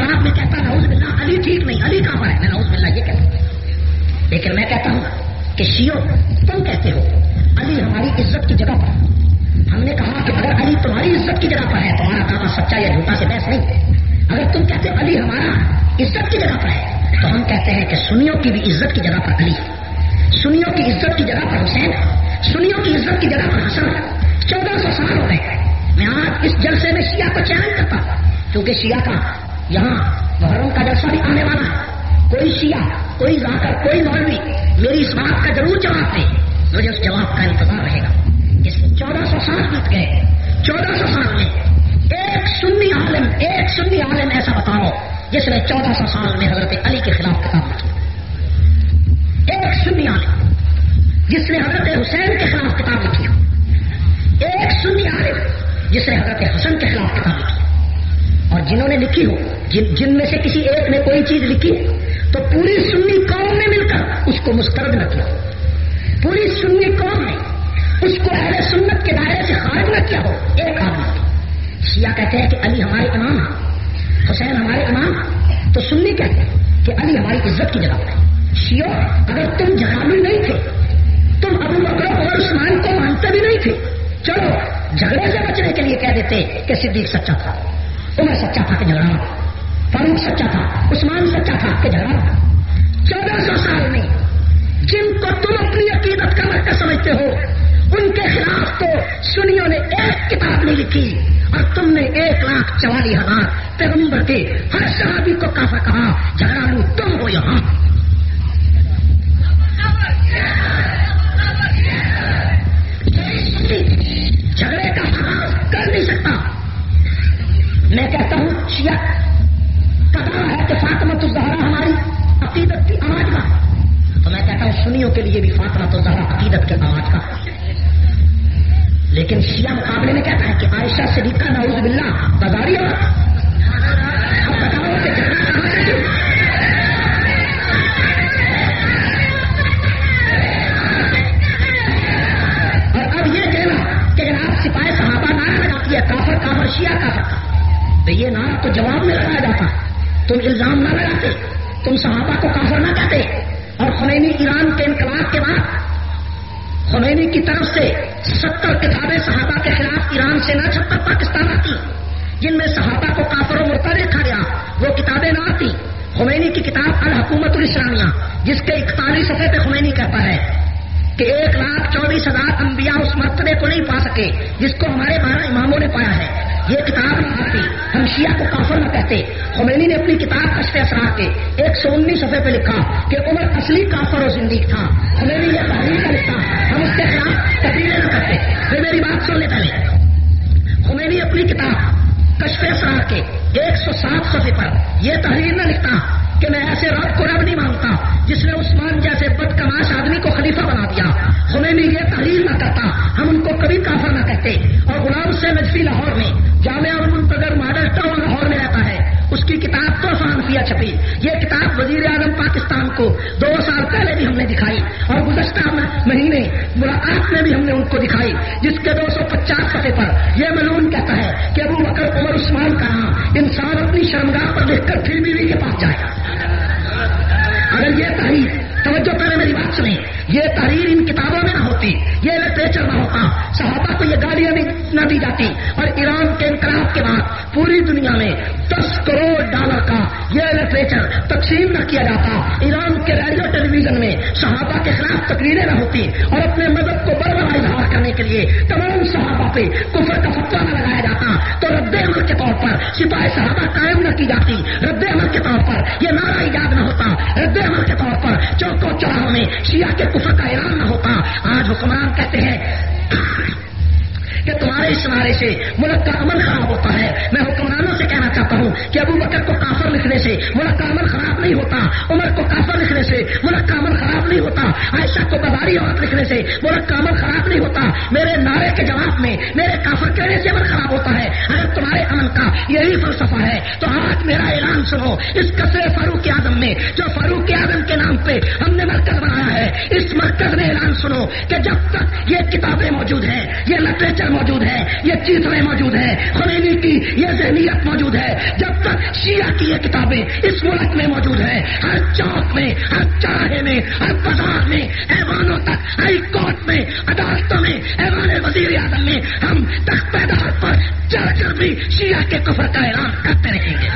[SPEAKER 1] لیکن میں کہتا ہوں کہ شیعوں تم کہتے ہو علی ہماری عزت کی جگہ پر. ہم نے کہا کہ اگر علی تمہاری عزت کی جگہ پر ہے تمہارا دعویٰ سچا یا جھوٹا سے بحث نہیں. اگر تم کہتے ہو علی ہمارا عزت کی جگہ پر ہے تو ہم کہتے ہیں کہ سنیوں کی بھی عزت کی جگہ پر علی، سنیوں کی عزت کی جگہ پر حسین، سنیوں کی عزت کی جگہ پر حسن. چودہ سو سال ہو گئے. میں آج اس جلسے میں شیعہ کو چیلنج کرتا ہوں کیونکہ شیعہ کا یہاں محرم کا جلسہ بھی آنے والا ہے. کوئی شیعہ، کوئی ذاکر، کوئی مولوی میری اس بات کا ضرور جواب دے. مجھے اس جواب کا انتظار رہے گا. اس چودہ سو سال بیت گئے. چودہ سو سال میں ایک سنی عالم ایک سنی عالم ایسا بتاؤ جس نے چودہ سو سال میں حضرت علی کے خلاف کتاب لکھی. ایک سنی عالم جس نے حضرت حسین کے خلاف کتاب لکھی ہو. ایک سنی عالم جس نے حضرت حسن کے خلاف کتاب لکھی. اور جنہوں نے لکھی ہو جن, جن میں سے کسی ایک نے کوئی چیز لکھی ہے تو پوری سنی قوم نے مل کر اس کو مسترد نہ کیا. پوری سنی قوم نے اس کو اہل سنت کے دائرے سے خارج نہ کیا ہو. ایک آدمی. شیعہ کہتے ہیں کہ علی ہمارے امام ہیں، حسین ہمارے امام ہیں، تو سنی کہتے ہیں کہ علی ہماری عزت کی جگہ پر ہے. شیعہ اگر تم جہامی نہیں تھے، تم ابو بکر اور عثمان کو مانتے بھی نہیں تھے، چلو جھگڑے سے بچنے کے لیے کہہ دیتے کہ صدیق سچا تھا، عمر سچا تھا کہ جھگڑا، فاروق سچا تھا، عثمان سچا تھا کہ جھگڑا. چودہ سو سال میں جن کو تم اپنی عقیدت کا مرکز سمجھتے ہو ان کے خلاف تو سنیوں نے ایک کتاب نہیں لکھی اور تم نے ایک لاکھ چوالیس ہزار پیغمبر کے ہر صحابی کو کافر کہا. جھگڑالو تم ہو یہاں. جھگڑے کا آغاز کر نہیں سکتا. میں کہتا ہوں شیعہ کا دعویٰ ہے کہ فاطمہ الزہرا ہماری عقیدت کی آواز کا، تو میں کہتا ہوں سنیوں کے لیے بھی فاطمہ الزہرا عقیدت کے آواز کا. لیکن شیعہ مقابلے میں کہتا ہے کہ عائشہ صدیقہ نعوذ باللہ بازاری ہو. اب بتاؤ کہ جھگڑا کہاں سے شروع؟ اور اب یہ کہنا کہ جناب سپاہی صحابہ نعرہ لگاتی ہے کافر کافر شیعہ کافر، تو یہ نعرہ تو جواب میں لگایا جاتا. تم الزام نہ لگاتے، تم صحابہ کو کافر نہ کہتے. اور خمینی ایران کے انقلاب کے بعد خمینی کی طرف سے ستر کتابیں صحابہ کے خلاف ایران سے نہ چھپر پاکستان آتی جن میں صحابہ کو کافر و مرتد لکھا گیا. وہ کتابیں نہ آتی. خمینی کی کتاب الحکومت الاسلامیہ جس کے اکتالیس صفحے پہ خمینی کہتا ہے کہ ایک لاکھ چوبیس ہزار انبیاء اس مرتبے کو نہیں پا سکے جس کو ہمارے بارہ اماموں نے پایا ہے. یہ کتاب نہ آتی. ہم شیعہ کو کافر نہ کہتے. خمینی نے اپنی کتاب کشف اسرار کے ایک سو انیس صفحے پہ لکھا کہ عمر اصلی کافر و زندیق تھا. خمینی یہ تحریر کا لکھا. ہم اس کے خلاف تقریریں نہ کرتے. پھر میری بات سن لے پہلے. خمینی اپنی کتاب کشف اسرار کے ایک سو سات صفحے پر یہ تحریر نہ لکھتا کہ میں ایسے رب کو رب نہیں مانتا جس نے عثمان جیسے بدکماش آدمی کو خلیفہ بنا دیا. خمینی یہ تحریر نہ کرتا. ہم ان کو کبھی کافر نہ کہتے. اور غلام سے نجفی لاہور میں جامعہ المنتظر ماڈل ٹاؤن لاہور میں رہتا ہے. اس کی کتاب تو فانفیہ چھپی. یہ کتاب وزیر اعظم پاکستان کو دو سال پہلے بھی ہم نے دکھائی اور گزشتہ مہینے ملاقات میں بھی ہم نے ان کو دکھائی جس کے دو سو پچاس صفحے پر یہ ملعون کہتا ہے کہ ابو بکر عمر عثمان کا نام انسان اپنی شرمگاہ پر لکھ کر پھر بیوی کے پاس جائے گا. اگر یہ تحریر توجہ پہلے میری بات سنیں، یہ تحریر ان کتابوں میں نہ ہوتی، یہ لٹریچر نہ ہوتا، صحابہ کو یہ گالیاں نہ دی جاتی. اور ایران کے انقلاب کے بعد پوری دنیا میں دس کروڑ ڈالر کا یہ لٹریچر تقسیم نہ کیا جاتا. ایران کے ریڈیو ٹیلی ویژن میں صحابہ کے خلاف تقریریں نہ ہوتی اور اپنے مذہب کو بڑا بڑا اظہار کرنے کے لیے تمام صحابہ پہ کفر کا فتویٰ نہ لگایا جاتا. تو رد عمل کے طور پر سپاہی صحابہ قائم نہ کی جاتی. رد عمل کے طور پر یہ نعرہ ایجاد نہ ہوتا. رد عمل کے طور پر چوکوں چوراہوں میں شیعہ کے کفر کا اعلان نہ ہوتا. آج حکمران کہتے ہیں کہ تمہارے اس نعرے سے ملک کا امن خراب ہوتا ہے. میں حکمرانوں سے کہنا چاہتا ہوں کہ ابو بکر کو کافر لکھنے سے ملک کا امن خراب نہیں ہوتا. عمر کو کافر لکھنے سے ملک کا امن خراب نہیں ہوتا. عائشہ کو بازاری عورت لکھنے سے ملک کا امن خراب نہیں ہوتا. میرے نعرے کے جواب میں میرے کافر کہنے سے امن خراب ہوتا ہے. اگر تمہارے امن کا یہی فلسفہ ہے تو آج میرا اعلان سنو. اس قصر فاروق اعظم میں جو فاروق اعظم کے نام پہ ہم نے مرکز بنایا ہے، اس مرکز میں اعلان سنو کہ جب تک یہ کتابیں موجود ہیں، یہ لٹریچر موجود ہے، یہ چیزیں موجود ہے، خمینی کی کی یہ ذہنیت موجود ہے، جب تک شیعہ کی یہ کتابیں اس ملک میں موجود ہیں، ہر چوک میں، ہر چاہے میں، ہر بازار میں، ایوانوں تک، ہائی کورٹ میں، عدالتوں میں، ایوان وزیر اعظم میں ہم تخت پیدار پر چڑھ کر بھی شیعہ کے کفر کا اعلان کرتے رہیں گے۔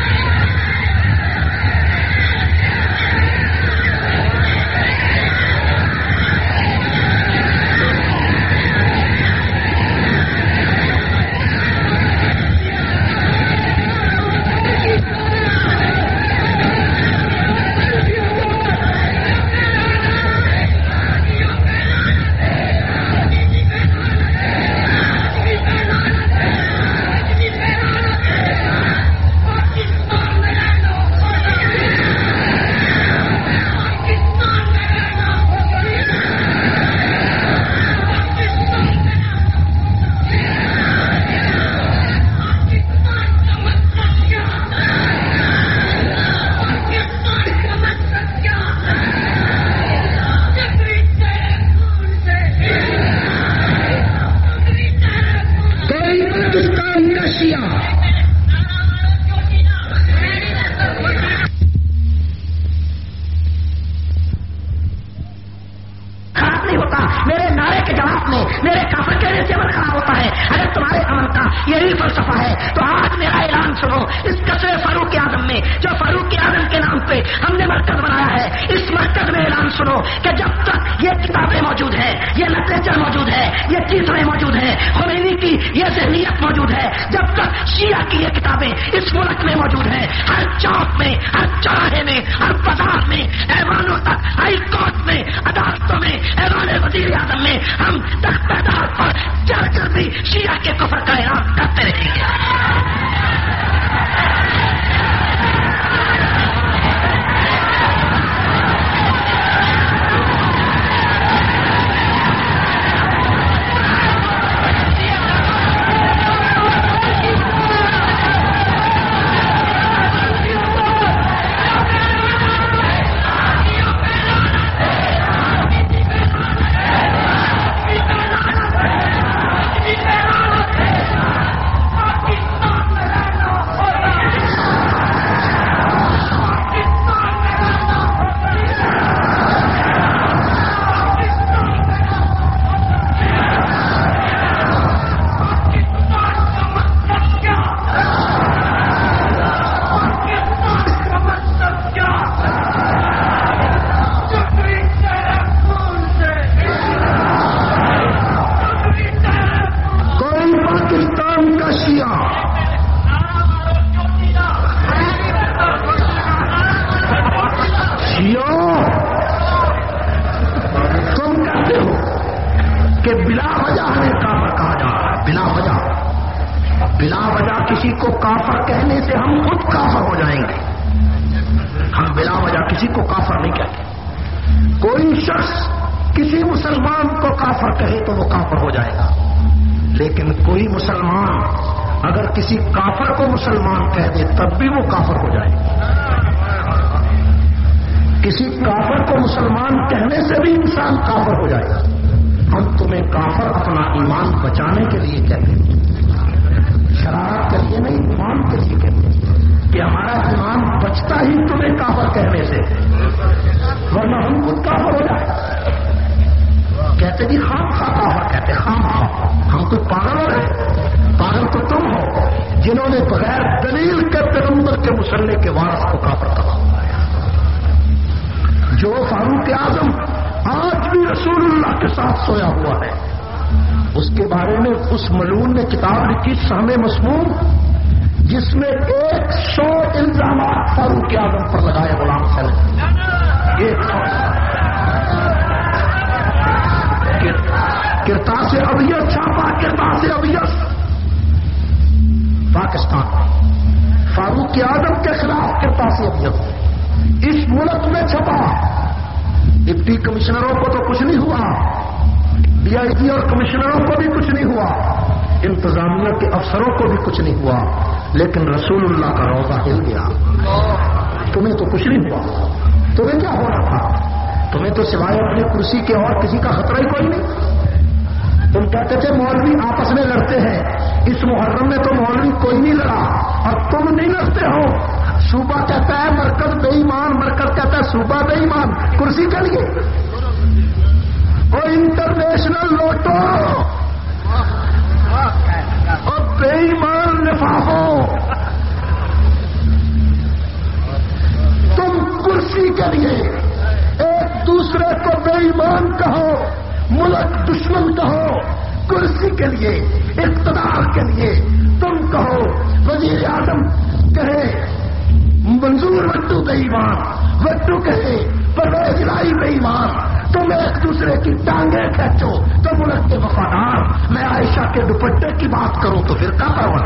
[SPEAKER 2] سامنے مسموم جس میں ایک سو الزامات فاروق اعظم پر لگائے غلام سلیم، ایک سو کرتاس ابیض چھاپا، کرتاس ابیض پاکستان فاروق اعظم کے خلاف کرتاس ابیض اس ملک میں چھپا۔ ڈپٹی کمشنروں کو تو کچھ نہیں ہوا، ڈی آئی جی اور کمشنروں کو بھی کچھ نہیں ہوا، انتظامیہ کے افسروں کو بھی کچھ نہیں ہوا، لیکن رسول اللہ کا روضہ ہل گیا۔ تمہیں تو کچھ نہیں ہوا، تمہیں کیا ہو رہا تھا؟ تمہیں تو سوائے اپنی کرسی کے اور کسی کا خطرہ ہی کوئی نہیں۔ تم کہتے تھے مولوی آپس میں لڑتے ہیں، اس محرم میں تو مولوی کوئی نہیں لڑا۔ تم نہیں لڑتے ہو. صوبہ کہتا ہے مرکز بے ایمان, مرکز کہتا ہے صوبہ بے ایمان, کرسی کے لیے. اور انٹرنیشنل لوٹو اور بے ایمان لفافوں, تم کرسی کے لیے ایک دوسرے کو بے ایمان کہو, ملک دشمن کہو, کرسی کے لیے اقتدار کے لیے تم کہو وزیر اعظم کہے منظور وٹو بے ایمان, وٹو کہے پرویز لائی بے ایمان, تم ایک دوسرے کی ٹانگیں کھینچو تو ملک کے وفادار. میں عائشہ کے دوپٹے کی بات کروں تو پھر کیا کروں.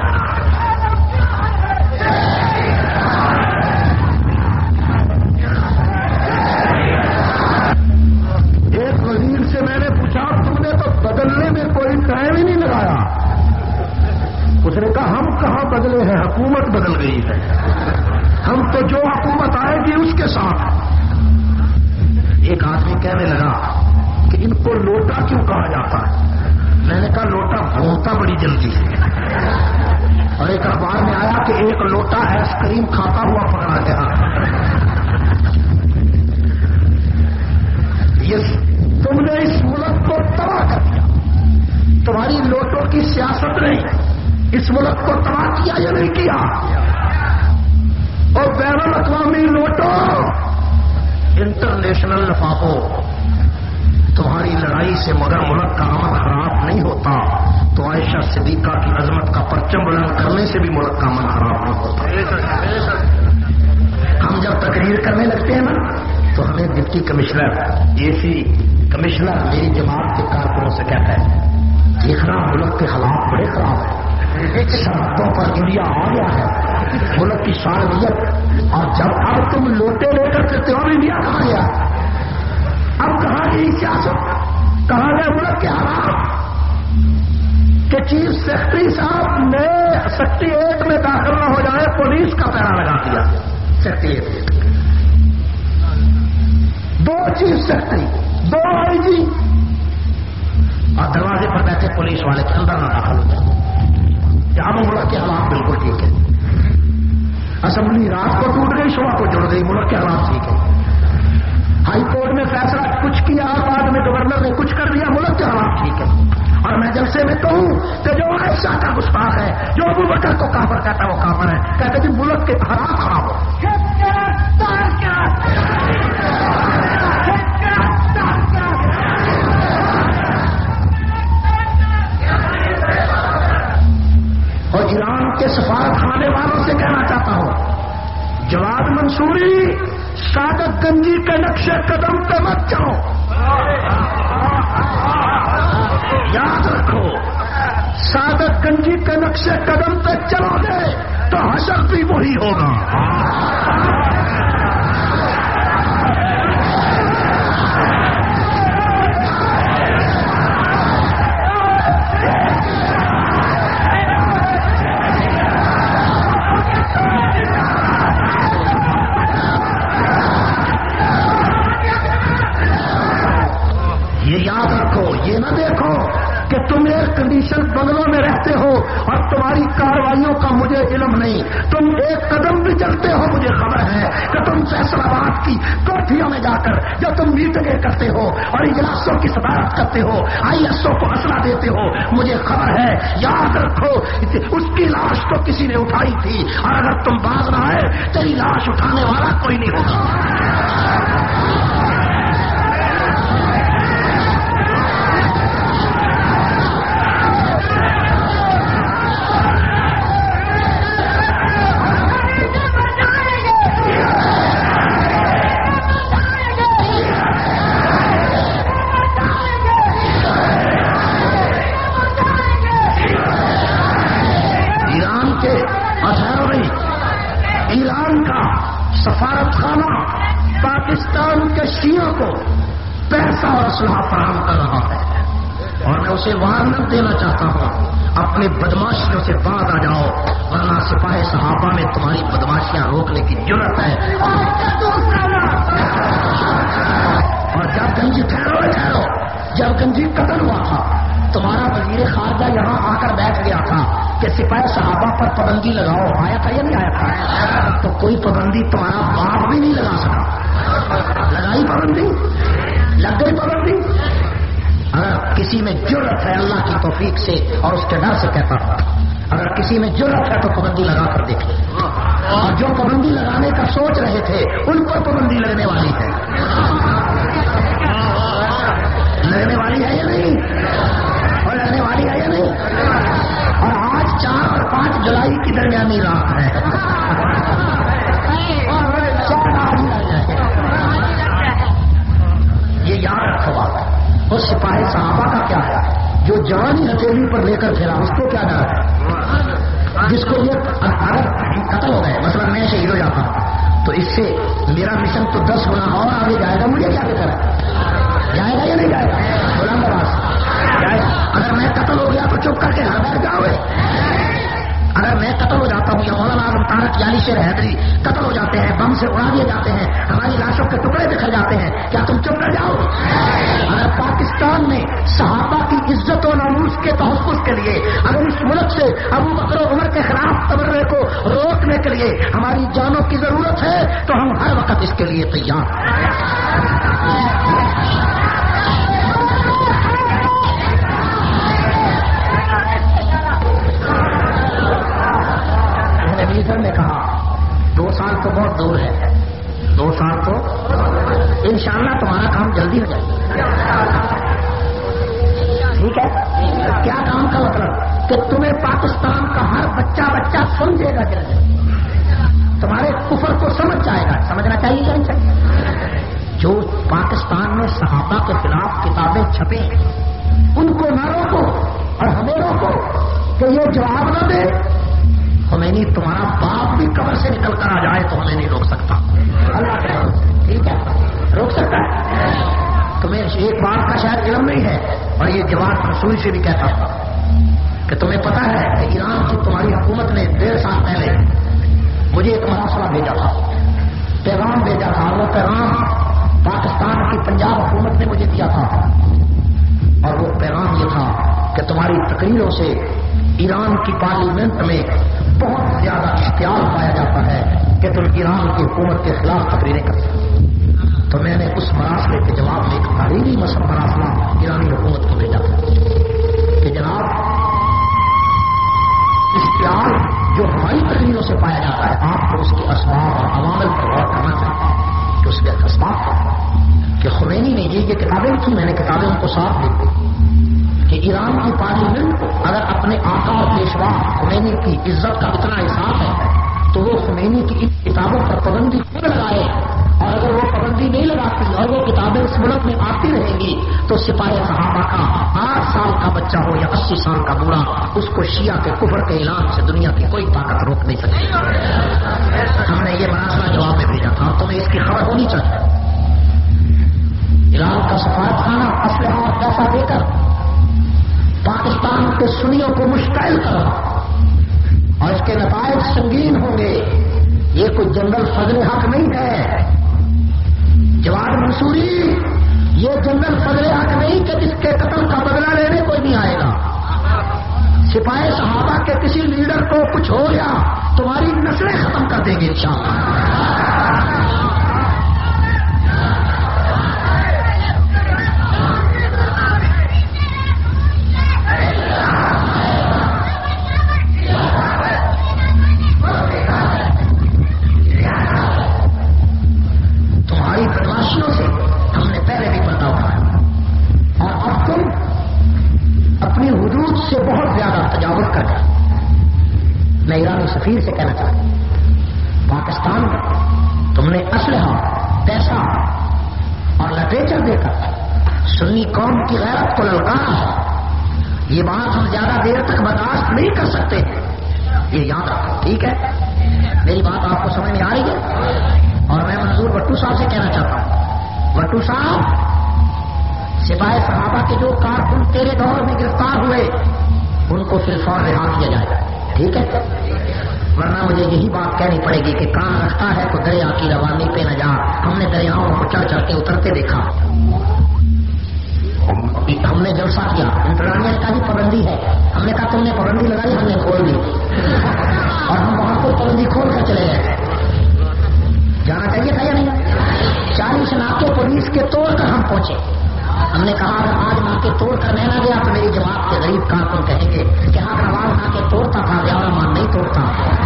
[SPEAKER 2] ایک وزیر سے میں نے پوچھا تم نے تو بدلنے میں کوئی ٹائم ہی نہیں لگایا. اس نے کہا ہم کہاں بدلے ہیں, حکومت بدل گئی ہے, ہم تو جو حکومت آئے گی اس کے ساتھ. ایک آدمی کہنے لگا کہ ان کو لوٹا کیوں کہا جاتا ہے. میں نے کہا لوٹا بھونتا بڑی جلدی ہے. اور ایک اخبار میں آیا کہ ایک لوٹا آئس کریم کھاتا ہوا پکڑا گیا. یہ تم نے اس ملک کو تباہ کر دیا. تمہاری لوٹوں کی سیاست نے اس ملک کو تباہ کیا یا نہیں کیا. اور بین الاقوامی لوٹو, انٹرنیشنل لفافوں, تمہاری لڑائی سے مگر ملک کا امن خراب نہیں ہوتا تو عائشہ صدیقہ کی عظمت کا پرچم بلند کرنے سے بھی ملک کا امن خراب نہیں ہوتا. ہم جب تقریر کرنے لگتے ہیں نا تو ہمیں deputy commissioner, A C commissioner میری جماعت کے کارکنوں سے کہتا ہے دیکھنا ملک کے حالات بڑے خراب ہیں, سڑکوں پر انڈیا آ گیا ہے, ملک کی سالمیت, اور جب اب تم لوٹے لے کر چلتے ہو انڈیا کہاں گیا, اب کہاں گئی سیاست, کہاں گئے ملک کے حالات. کہ چیف سیکرٹری صاحب نے سیکٹری ایٹ میں داخل نہ ہو جائے پولیس کا پہرا لگا دیا. سیکٹری ایٹ دو چیف سیکرٹری, دو آئی جی, اور دروازے پر بیٹھے پولیس والے کے اندر نہ داخل ہو جائے. جہاں ملک کے حالات بالکل ٹھیک ہے. اسمبلی رات کو ٹوٹ گئی, صبح کو جڑ گئی, ملک کے حالات ٹھیک ہے. ہائی کورٹ میں فیصلہ کچھ کیا, بعد میں گورنر نے کچھ کر دیا, ملک کے حالات ٹھیک ہے. اور میں جلسے میں کہوں کہ جو عائشہ کا گستاخ ہے, جو ابو بکر کو کافر کہتا ہے وہ کافر ہے, کہتے کہ ملک کے حالات خراب ہو. اور ایران کے سفارت خانے والوں سے کہنا چاہتا ہوں جواد منصوری سعادت گنجی کے نقشے قدم پہ مت جاؤ. یاد رکھو سعادت گنجی کے نقشے قدم پہ چلو گے تو حشر بھی وہی ہوگا. یہ یاد رکھو, یہ نہ دیکھو کہ تم ایئر کنڈیشن بنگلوں میں رہتے ہو اور تمہاری کارروائیوں کا مجھے علم نہیں. تم ایک قدم بھی چلتے ہو, مجھے خبر ہے کہ تم فیصل آباد کی کوٹھیوں میں جا کر جب تم میٹنگیں کرتے ہو اور اجلاسوں کی صدارت کرتے ہو, آئی ایس او کو اسلحہ دیتے ہو, مجھے خبر ہے. یاد رکھو اس کی لاش تو کسی نے اٹھائی تھی, اور اگر تم باز نہ آئے تیری لاش اٹھانے والا کوئی نہیں ہوگا. سفارت خانہ پاکستان کے شیعوں کو پیسہ اور اسلحہ فراہم کر رہا ہے, اور میں اسے وارننگ دینا چاہتا ہوں اپنی بدماشیوں سے باز آ جاؤ, ورنہ سپاہ صحابہ میں تمہاری بدماشیاں روکنے کی ضرورت ہے. اور جب گنجی ٹھہرو ٹھہرو جب گنجی قتل ہوا تھا تمہارا وزیر خارجہ یہاں آ کر بیٹھ گیا تھا,
[SPEAKER 1] کہ سپاہی صحابہ پر پابندی لگاؤ، آیا تھا یا نہیں آیا تھا؟ تو کوئی پابندی تمہارا باپ بھی نہیں لگا سکا. لگائی پابندی، لگ گئی پابندی. اگر کسی میں جرأت ہے اللہ کی توفیق سے اور اس کے ڈر سے کہتا تھا، اگر کسی میں جرأت ہے تو پابندی لگا کر دیکھیں. اور جو پابندی لگانے کا سوچ رہے تھے ان پر پابندی لگنے والی ہے. لگنے والی ہے یا نہیں؟ اور لگنے والی ہے یا نہیں؟ اور آج چار اور پانچ جولائی کی درمیانی رات ہے. یہ یاد رکھو بات. اور سپاہی صحابہ کا کیا ہے؟ جو جوانی ہتھیلی پر لے کر پھیلا اس کو کیا ڈر ہے؟ جس کو یہ اگر قتل ہو گئے، مثلا میں شہید ہو جاتا تو اس سے میرا مشن تو دس گنا اور آگے جائے گا. مجھے کیا فکر ہے؟ جائے گا یا نہیں جائے گا؟ غلام نواز جائے گا. اگر میں قتل ہو گیا تو چپ کر کے گھر بیٹھ جاؤ گے. اگر میں قتل ہو جاتا ہوں یا مولانا اعظم طارق یعنی شیر حیدری قتل ہو جاتے ہیں، بم سے اڑا دیے جاتے ہیں، ہماری لاشوں کے ٹکڑے بکھر جاتے ہیں، کیا تم چپ کر جاؤ؟ اگر پاکستان میں صحابہ کی عزت و ناموس کے تحفظ کے لیے اگر اس ملک سے ابو بکر و عمر کے خلاف تبرے کو روکنے کے لیے ہماری جانوں کی ضرورت ہے تو ہم ہر وقت اس کے لیے تیار ہیں. لیڈر نے کہا دو سال تو بہت دور ہے، دو سال تو انشاءاللہ تمہارا کام جلدی ہو جائے. ٹھیک ہے؟ کیا کام کا مطلب؟ کہ تمہیں پاکستان کا ہر بچہ بچہ سمجھے گا جلدی، تمہارے کفر کو سمجھ جائے گا. سمجھنا چاہیے یا نہیں چاہیے؟ جو پاکستان میں صحابہ کے خلاف کتابیں چھپیں ان کو نہ روکو اور ہمیں روکو کہ یہ جواب نہ دے. خمینی تمہارا باپ بھی قبر سے نکل کر آ جائے تو ہمیں نہیں روک سکتا. اللہ کے نام سے. ٹھیک ہے؟ روک سکتا ہے. تمہیں ایک بات کا شاید علم نہیں ہے اور یہ جواب رسول سے بھی کہتا تھا کہ تمہیں پتا ہے کہ ایران کی تمہاری حکومت نے ڈیڑھ سال پہلے مجھے ایک مراسلہ بھیجا تھا، پیغام بھیجا تھا. وہ پیغام پاکستان کی پنجاب حکومت نے مجھے دیا تھا اور وہ پیغام یہ تھا کہ تمہاری تقریروں سے ایران کی پارلیمنٹ میں بہت زیادہ اشتعال پایا جاتا ہے کہ تم ایران کی حکومت کے خلاف تقریریں کرتے. تو میں نے اس مراسلے کے جواب میں ایک تحریری مراسلہ ایرانی حکومت کو بھیجا تھا کہ جناب اشتعال جو ہماری تقریروں سے پایا جاتا ہے آپ کو اس کے اسباب اور عوامل پر غور کرنا چاہیے کہ اس کے اسباب تھا کہ خمینی نے یہ یہ کتابیں لکھی. میں نے کتابیں ان کو صاف لکھی کہ ایران کی پارلیمنٹ کو اگر اپنے آقا اور پیشوا خمینی کی عزت کا اتنا احساس ہے تو وہ خمینی کی ان کتابوں پر پابندی خود لگائے، اور اگر وہ پابندی نہیں لگاتی اور وہ کتابیں اس ملک میں آتی رہیں گی تو سپاہی صحابہ کا آٹھ سال کا بچہ ہو یا اسی سال کا بوڑھا اس کو شیعہ کے کفر کے اعلان سے دنیا کی کوئی طاقت روک نہیں سکتی. ہم نے یہ مراسلہ جواب میں بھیجا تھا. تمہیں اس کی خبر ہونی چاہیے. ایران کا سفارت خانہ اسلحہ اور پیسہ دے کر پاکستان کے سنیوں کو مشتعل کرا اور اس کے نتائج سنگین ہوں گے. یہ کوئی جنرل فضل حق نہیں ہے جواد منصوری، یہ جنرل فضل حق نہیں کہ جس کے قتل کا بدلہ لینے کوئی نہیں آئے گا. سپاہی صحابہ کے کسی لیڈر کو کچھ ہو گیا تمہاری نسلیں ختم کر دیں گے انشاءاللہ. بدماشیوں سے ہم نے پہلے بھی پردہ اٹھایا اور اب تم اپنی حدود سے بہت زیادہ تجاوز کر گئے. میں ایرانی سفیر سے کہنا چاہتا ہوں پاکستان میں تم نے اسلحہ پیسہ اور لٹریچر دے کر سنی قوم کی غیرت کو للکارا ہے. یہ بات ہم زیادہ دیر تک برداشت نہیں کر سکتے. یہ یاد رکھو. ٹھیک ہے؟ میری بات آپ کو سمجھ میں آ رہی ہے؟ اور میں منظور بٹو صاحب سے کہنا چاہتا ہوں بٹو صاحب سپاہی صحابہ کے جو کارکن تیرے دور میں گرفتار ہوئے ان کو پھر فوراً رہا کیا جائے گا. ٹھیک ہے؟ ورنہ مجھے یہی بات کہنی پڑے گی کہ کان رکھتا ہے تو دریا کی روانی پہ نہ جا. ہم نے دریاؤں کو چڑھ چڑھ کے اترتے دیکھا.
[SPEAKER 2] ہم اپنی
[SPEAKER 1] ہم نے جلسہ کیا، انتظامیہ کا بھی پابندی ہے، ہم نے کہا تم نے پابندی لگائی، ہم نے کھول دی اور ہم وہاں کو پابندی کھول کر چلے گئے. جانا چاہیے تھا یا نہیں؟ چالیس ناکے پولیس کے توڑ کر ہم پہنچے. ہم نے کہا اگر آج ناکے توڑ کر میں نہ گیا تو میری جماعت کے غریب کارکن کہیں گے کہ ہاں نواز ناکے توڑتا تھا، زیادہ مان نہیں توڑتا.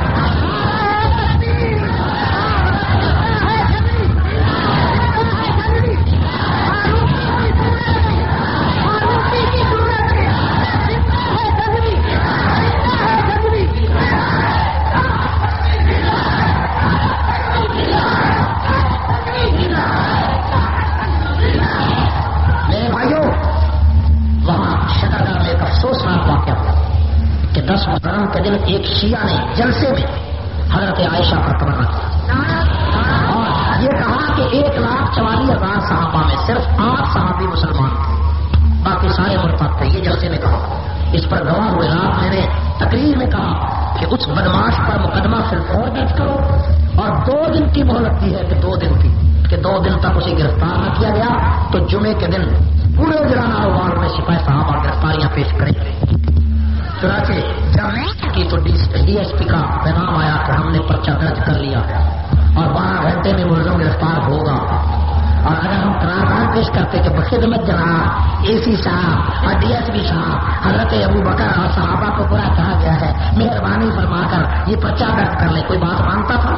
[SPEAKER 1] دس محرم کے دن ایک شیعہ نے جلسے میں حضرت عائشہ پر تبرہ کیا اور یہ کہا کہ ایک لاکھ چوالیس ہزار صحابہ میں صرف آٹھ صحابی مسلمان تھے، باقی سارے مرتد تھے. یہ جلسے میں کہا. اس پر گواہ ہوئے رات میں نے تقریر میں کہا کہ اس بدماش پر مقدمہ صرف اور درج کرو اور دو دن کی مہلت دی ہے کہ دو دن کی کہ دو دن تک اسے گرفتار نہ کیا گیا تو جمعے کے دن پورے جرانہ اوال میں سپاہی صحابہ گرفتاریاں پیش کریں گے. چنانچہ جب کی تو ڈی ایس پی کا پیغام آیا کہ ہم نے پرچہ درج کر لیا اور بارہ گھنٹے میں ملزم گرفتار ہوگا. اور اگر ہم قرارداد پیش کرتے کہ بخدمت جناب اے سی صاحب اور ڈی ایس پی صاحب حضرت ابو بکر اور صحابہ کو برا کہا گیا ہے، مہربانی فرما کر یہ پرچہ درج کر لے، کوئی بات مانتا تھا؟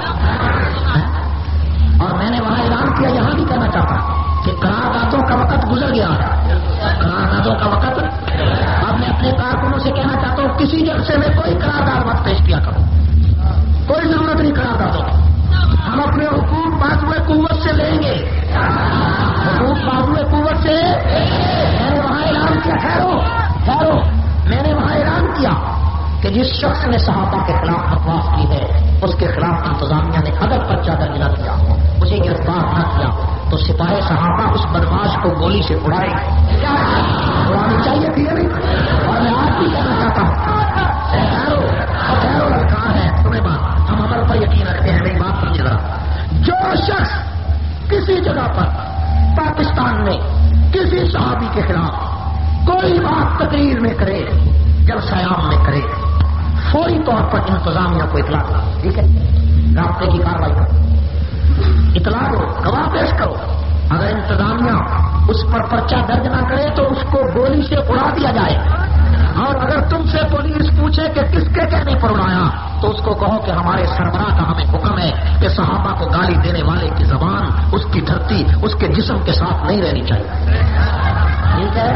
[SPEAKER 1] اور میں نے وہاں اعلان کیا، یہاں بھی کرنا چاہتا کہ قراردادوں کا وقت گزر گیا، قراردادوں کا وقت. اب میں اپنے کارکنوں سے کہنا چاہتا ہوں کسی جلسے میں کوئی قرارداد مت پیش کیا کرو، کوئی ضرورت نہیں قراردادوں کی. ہم اپنے حقوق بازوئے قوت سے لیں گے، حقوق بازوئے قوت سے. میں نے وہاں اعلان کیا، ٹھہرو ٹھہرو میں نے وہاں اعلان کیا کہ جس شخص نے صحابہ کے خلاف بکواس کی ہے اس کے خلاف انتظامیہ نے اگر پرچہ درج نہ کیا، اسے گرفتار نہ کیا تو سپاہی صحابہ اس بدماش کو گولی سے اڑائے اڑانی چاہیے تھی یا نہیں؟ اور میں آج بھی کہنا چاہتا ہوں ٹھہرو لڑکا ہے تمہیں بات، ہم عمل پر یقین رکھتے ہیں، میری بات سمجھ رہا. جو شخص کسی جگہ پر پاکستان میں کسی صحابی کے خلاف کوئی بات تقریر میں کرے، جلسہ عام میں کرے، فوری طور پر انتظامیہ کو اطلاع کرو. ٹھیک ہے، رابطے کی کارروائی کرو، اطلاع کرو، گواہ پیش کرو. اگر انتظامیہ اس پر پرچہ درج نہ کرے تو اس کو گولی سے اڑا دیا جائے. اور اگر تم سے پولیس پوچھے کہ کس کے کہنے پر اڑایا تو اس کو کہو کہ ہمارے سربراہ کا ہمیں حکم ہے کہ صحابہ کو گالی دینے والے کی زبان اس کی دھرتی اس کے جسم کے ساتھ نہیں رہنی چاہیے. ٹھیک ہے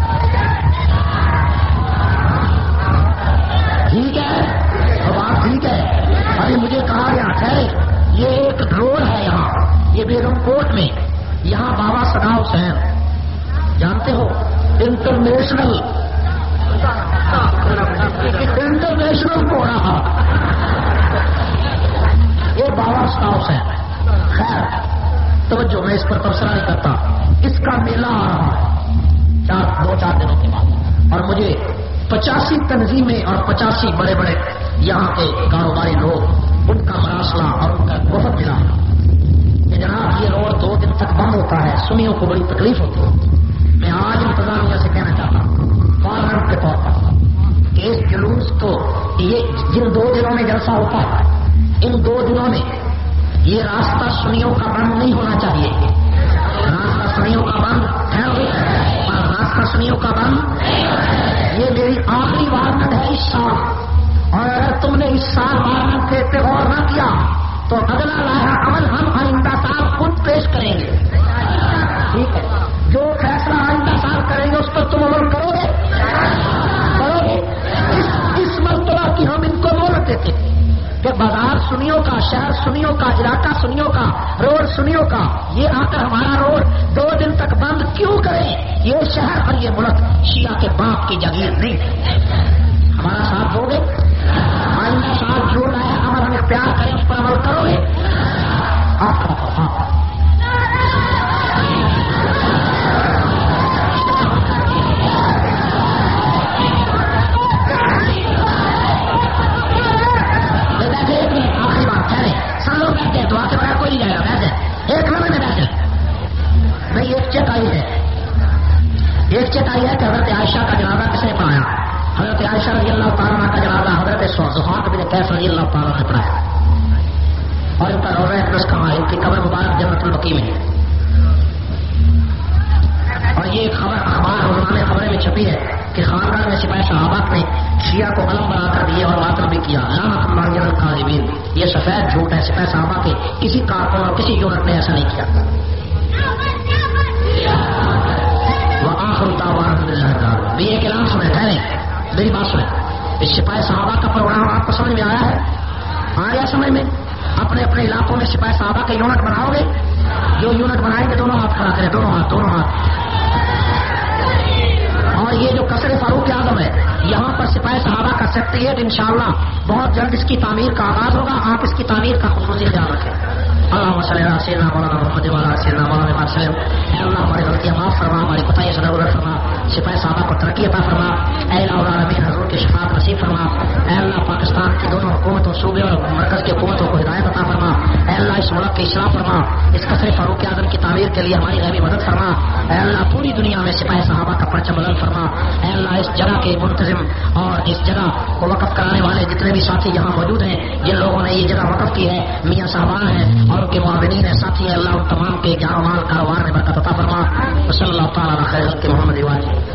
[SPEAKER 1] ٹھیک ہے بات ٹھیک ہے. ابھی مجھے کہا گیا ٹھہرے، یہ ایک روڈ ہے یہاں، یہ بیگم کوٹ میں، یہاں بابا صدا حسین جانتے ہو انٹرنیشنل انٹرنیشنل کو رہا یہ بابا صدا حسین. خیر توجہ، میں اس پر تبصرہ نہیں کرتا. اس کا میلہ آ رہا ہے چار دو چار دنوں کے بعد اور مجھے پچاسی تنظیمیں اور پچاسی بڑے بڑے یہاں کے کاروباری لوگ ان کا مراسلہ اور ان کا بہت ملا کہ جناب یہ روڈ دو دن تک بند ہوتا ہے، سنیوں کو بڑی تکلیف ہوتی ہے. میں آج انتظامیہ سے کہنا چاہتا ہوں فارم کے طور پر کہ اس جلوس کو یہ جن دو دنوں میں جلسہ ہوتا ہے ان دو دنوں میں یہ راستہ سنیوں کا بند نہیں ہونا چاہیے. راستہ سنیوں کا بند ہے اور راستہ سنیوں کا بند یہ میری آخری وارنٹ ہے اس سال. اور اگر تم نے اس سال وارنٹ کے اتنے غور نہ کیا تو اگلا لایا عمل ہم آئندہ سال خود پیش کریں گے. ٹھیک ہے، جو فیصلہ آئندہ سال کریں گے اس پر تم عمل کرو گے کرو گے اس, اس مرتبہ کی ہم ان کو مہلت دیتے تھے کہ بازار سنیوں کا، شہر سنیوں کا، علاقہ سنیوں کا، روڈ سنیوں کا، یہ آ کر ہمارا روڈ دو دن تک بند کیوں کریں؟ یہ شہر اور یہ ملک شیعہ کے باپ کی جگیر نہیں ہے. ہمارا ساتھ دو گے، آئندہ ساتھ جو نیا عمل ہم اختیار کریں اس پر عمل کرو گے. آپ کا ہاں آخری بات کہہ رہے سب لوگ بیٹھتے ہیں، دعا کے بغیر کوئی نہیں جائے گا. بیٹھے ایک نمبر میں بیٹھے نہیں، ایک چیک آئی ہے ایک چیک آئی ہے کہ رضی اللہ تعالیٰ عنہ کا جنازہ حضرت ضحاک بن قیس رضی اللہ تعالیٰ نے پڑھایا اور ان کا روضہ اقدس کہاں ہے؟ ان کی قبر مبارک جنت البقیع میں ہے. اور یہ خبر اخبار روزانہ خبریں میں چھپی ہے کہ خاندان میں سپاہی صحابہ نے شیعہ کو علم بنا کر دیے اور ماتم بھی کیا. لعنت اللہ علی الکاذبین. یہ سفید جھوٹ ہے. سپاہی صحابہ کے کسی کارکن اور کسی یونٹ نے ایسا نہیں کیا. وآخر دعوانا الحمد للہ رب العالمین. بھی ایک اعلان سنیں، ٹھہریں، میری بات سنیں. اس سپاہی صحابہ کا پروگرام آپ کو سمجھ میں آیا ہے؟ آ گیا سمجھ میں؟ اپنے اپنے علاقوں میں سپاہی صحابہ کے یونٹ بناؤ گے؟ جو یونٹ بنائیں گے دونوں ہاتھ کھڑا کریں، دونوں ہاتھ دونوں ہاتھ. اور یہ جو قصر فاروق اعظم ہے یہاں پر سپاہی صحابہ کا سیکریٹریٹ انشاءاللہ بہت جلد اس کی تعمیر کا آغاز ہوگا. آپ اس کی تعمیر کا خصوصی خیال رکھیں. اللہم صلی علی سیدنا مولانا محمد وعلی سیدنا مولانا وسلم. اے اللہ ہماری غلطیاں معاف فرما، ہماری کوتاہیاں سے درگزر فرما. سپاہی صحابہ کو ترقی عطا فرما. اے الہ العالمین حضور کی شفاعت نصیب فرما. اے اللہ پاکستان کی دونوں حکومتوں صوبے اور مرکز کی حکومتوں کو ہدایت عطا فرما. اے اللہ اس ملک کی اصلاح فرما. اس قصر فاروق اعظم کی تعمیر کے لیے ہماری غیبی مدد فرما. اے اللہ پوری دنیا میں سپاہی صحابہ کا پرچم بلند فرما. اے اللہ اس جگہ کے منتظم اور اس جگہ کو وقف کرانے والے جتنے بھی ساتھی یہاں موجود ہیں، جن لوگوں نے یہ جگہ وقف کی ہے، میاں صاحبان ہیں اور ان کے معاونین ہیں، ساتھی ہیں، اللہ ان تمام کے جان و مال کاروبار میں برکت عطا فرما. صلی اللہ تعالیٰ علی خیر خلق محمد وآلہ.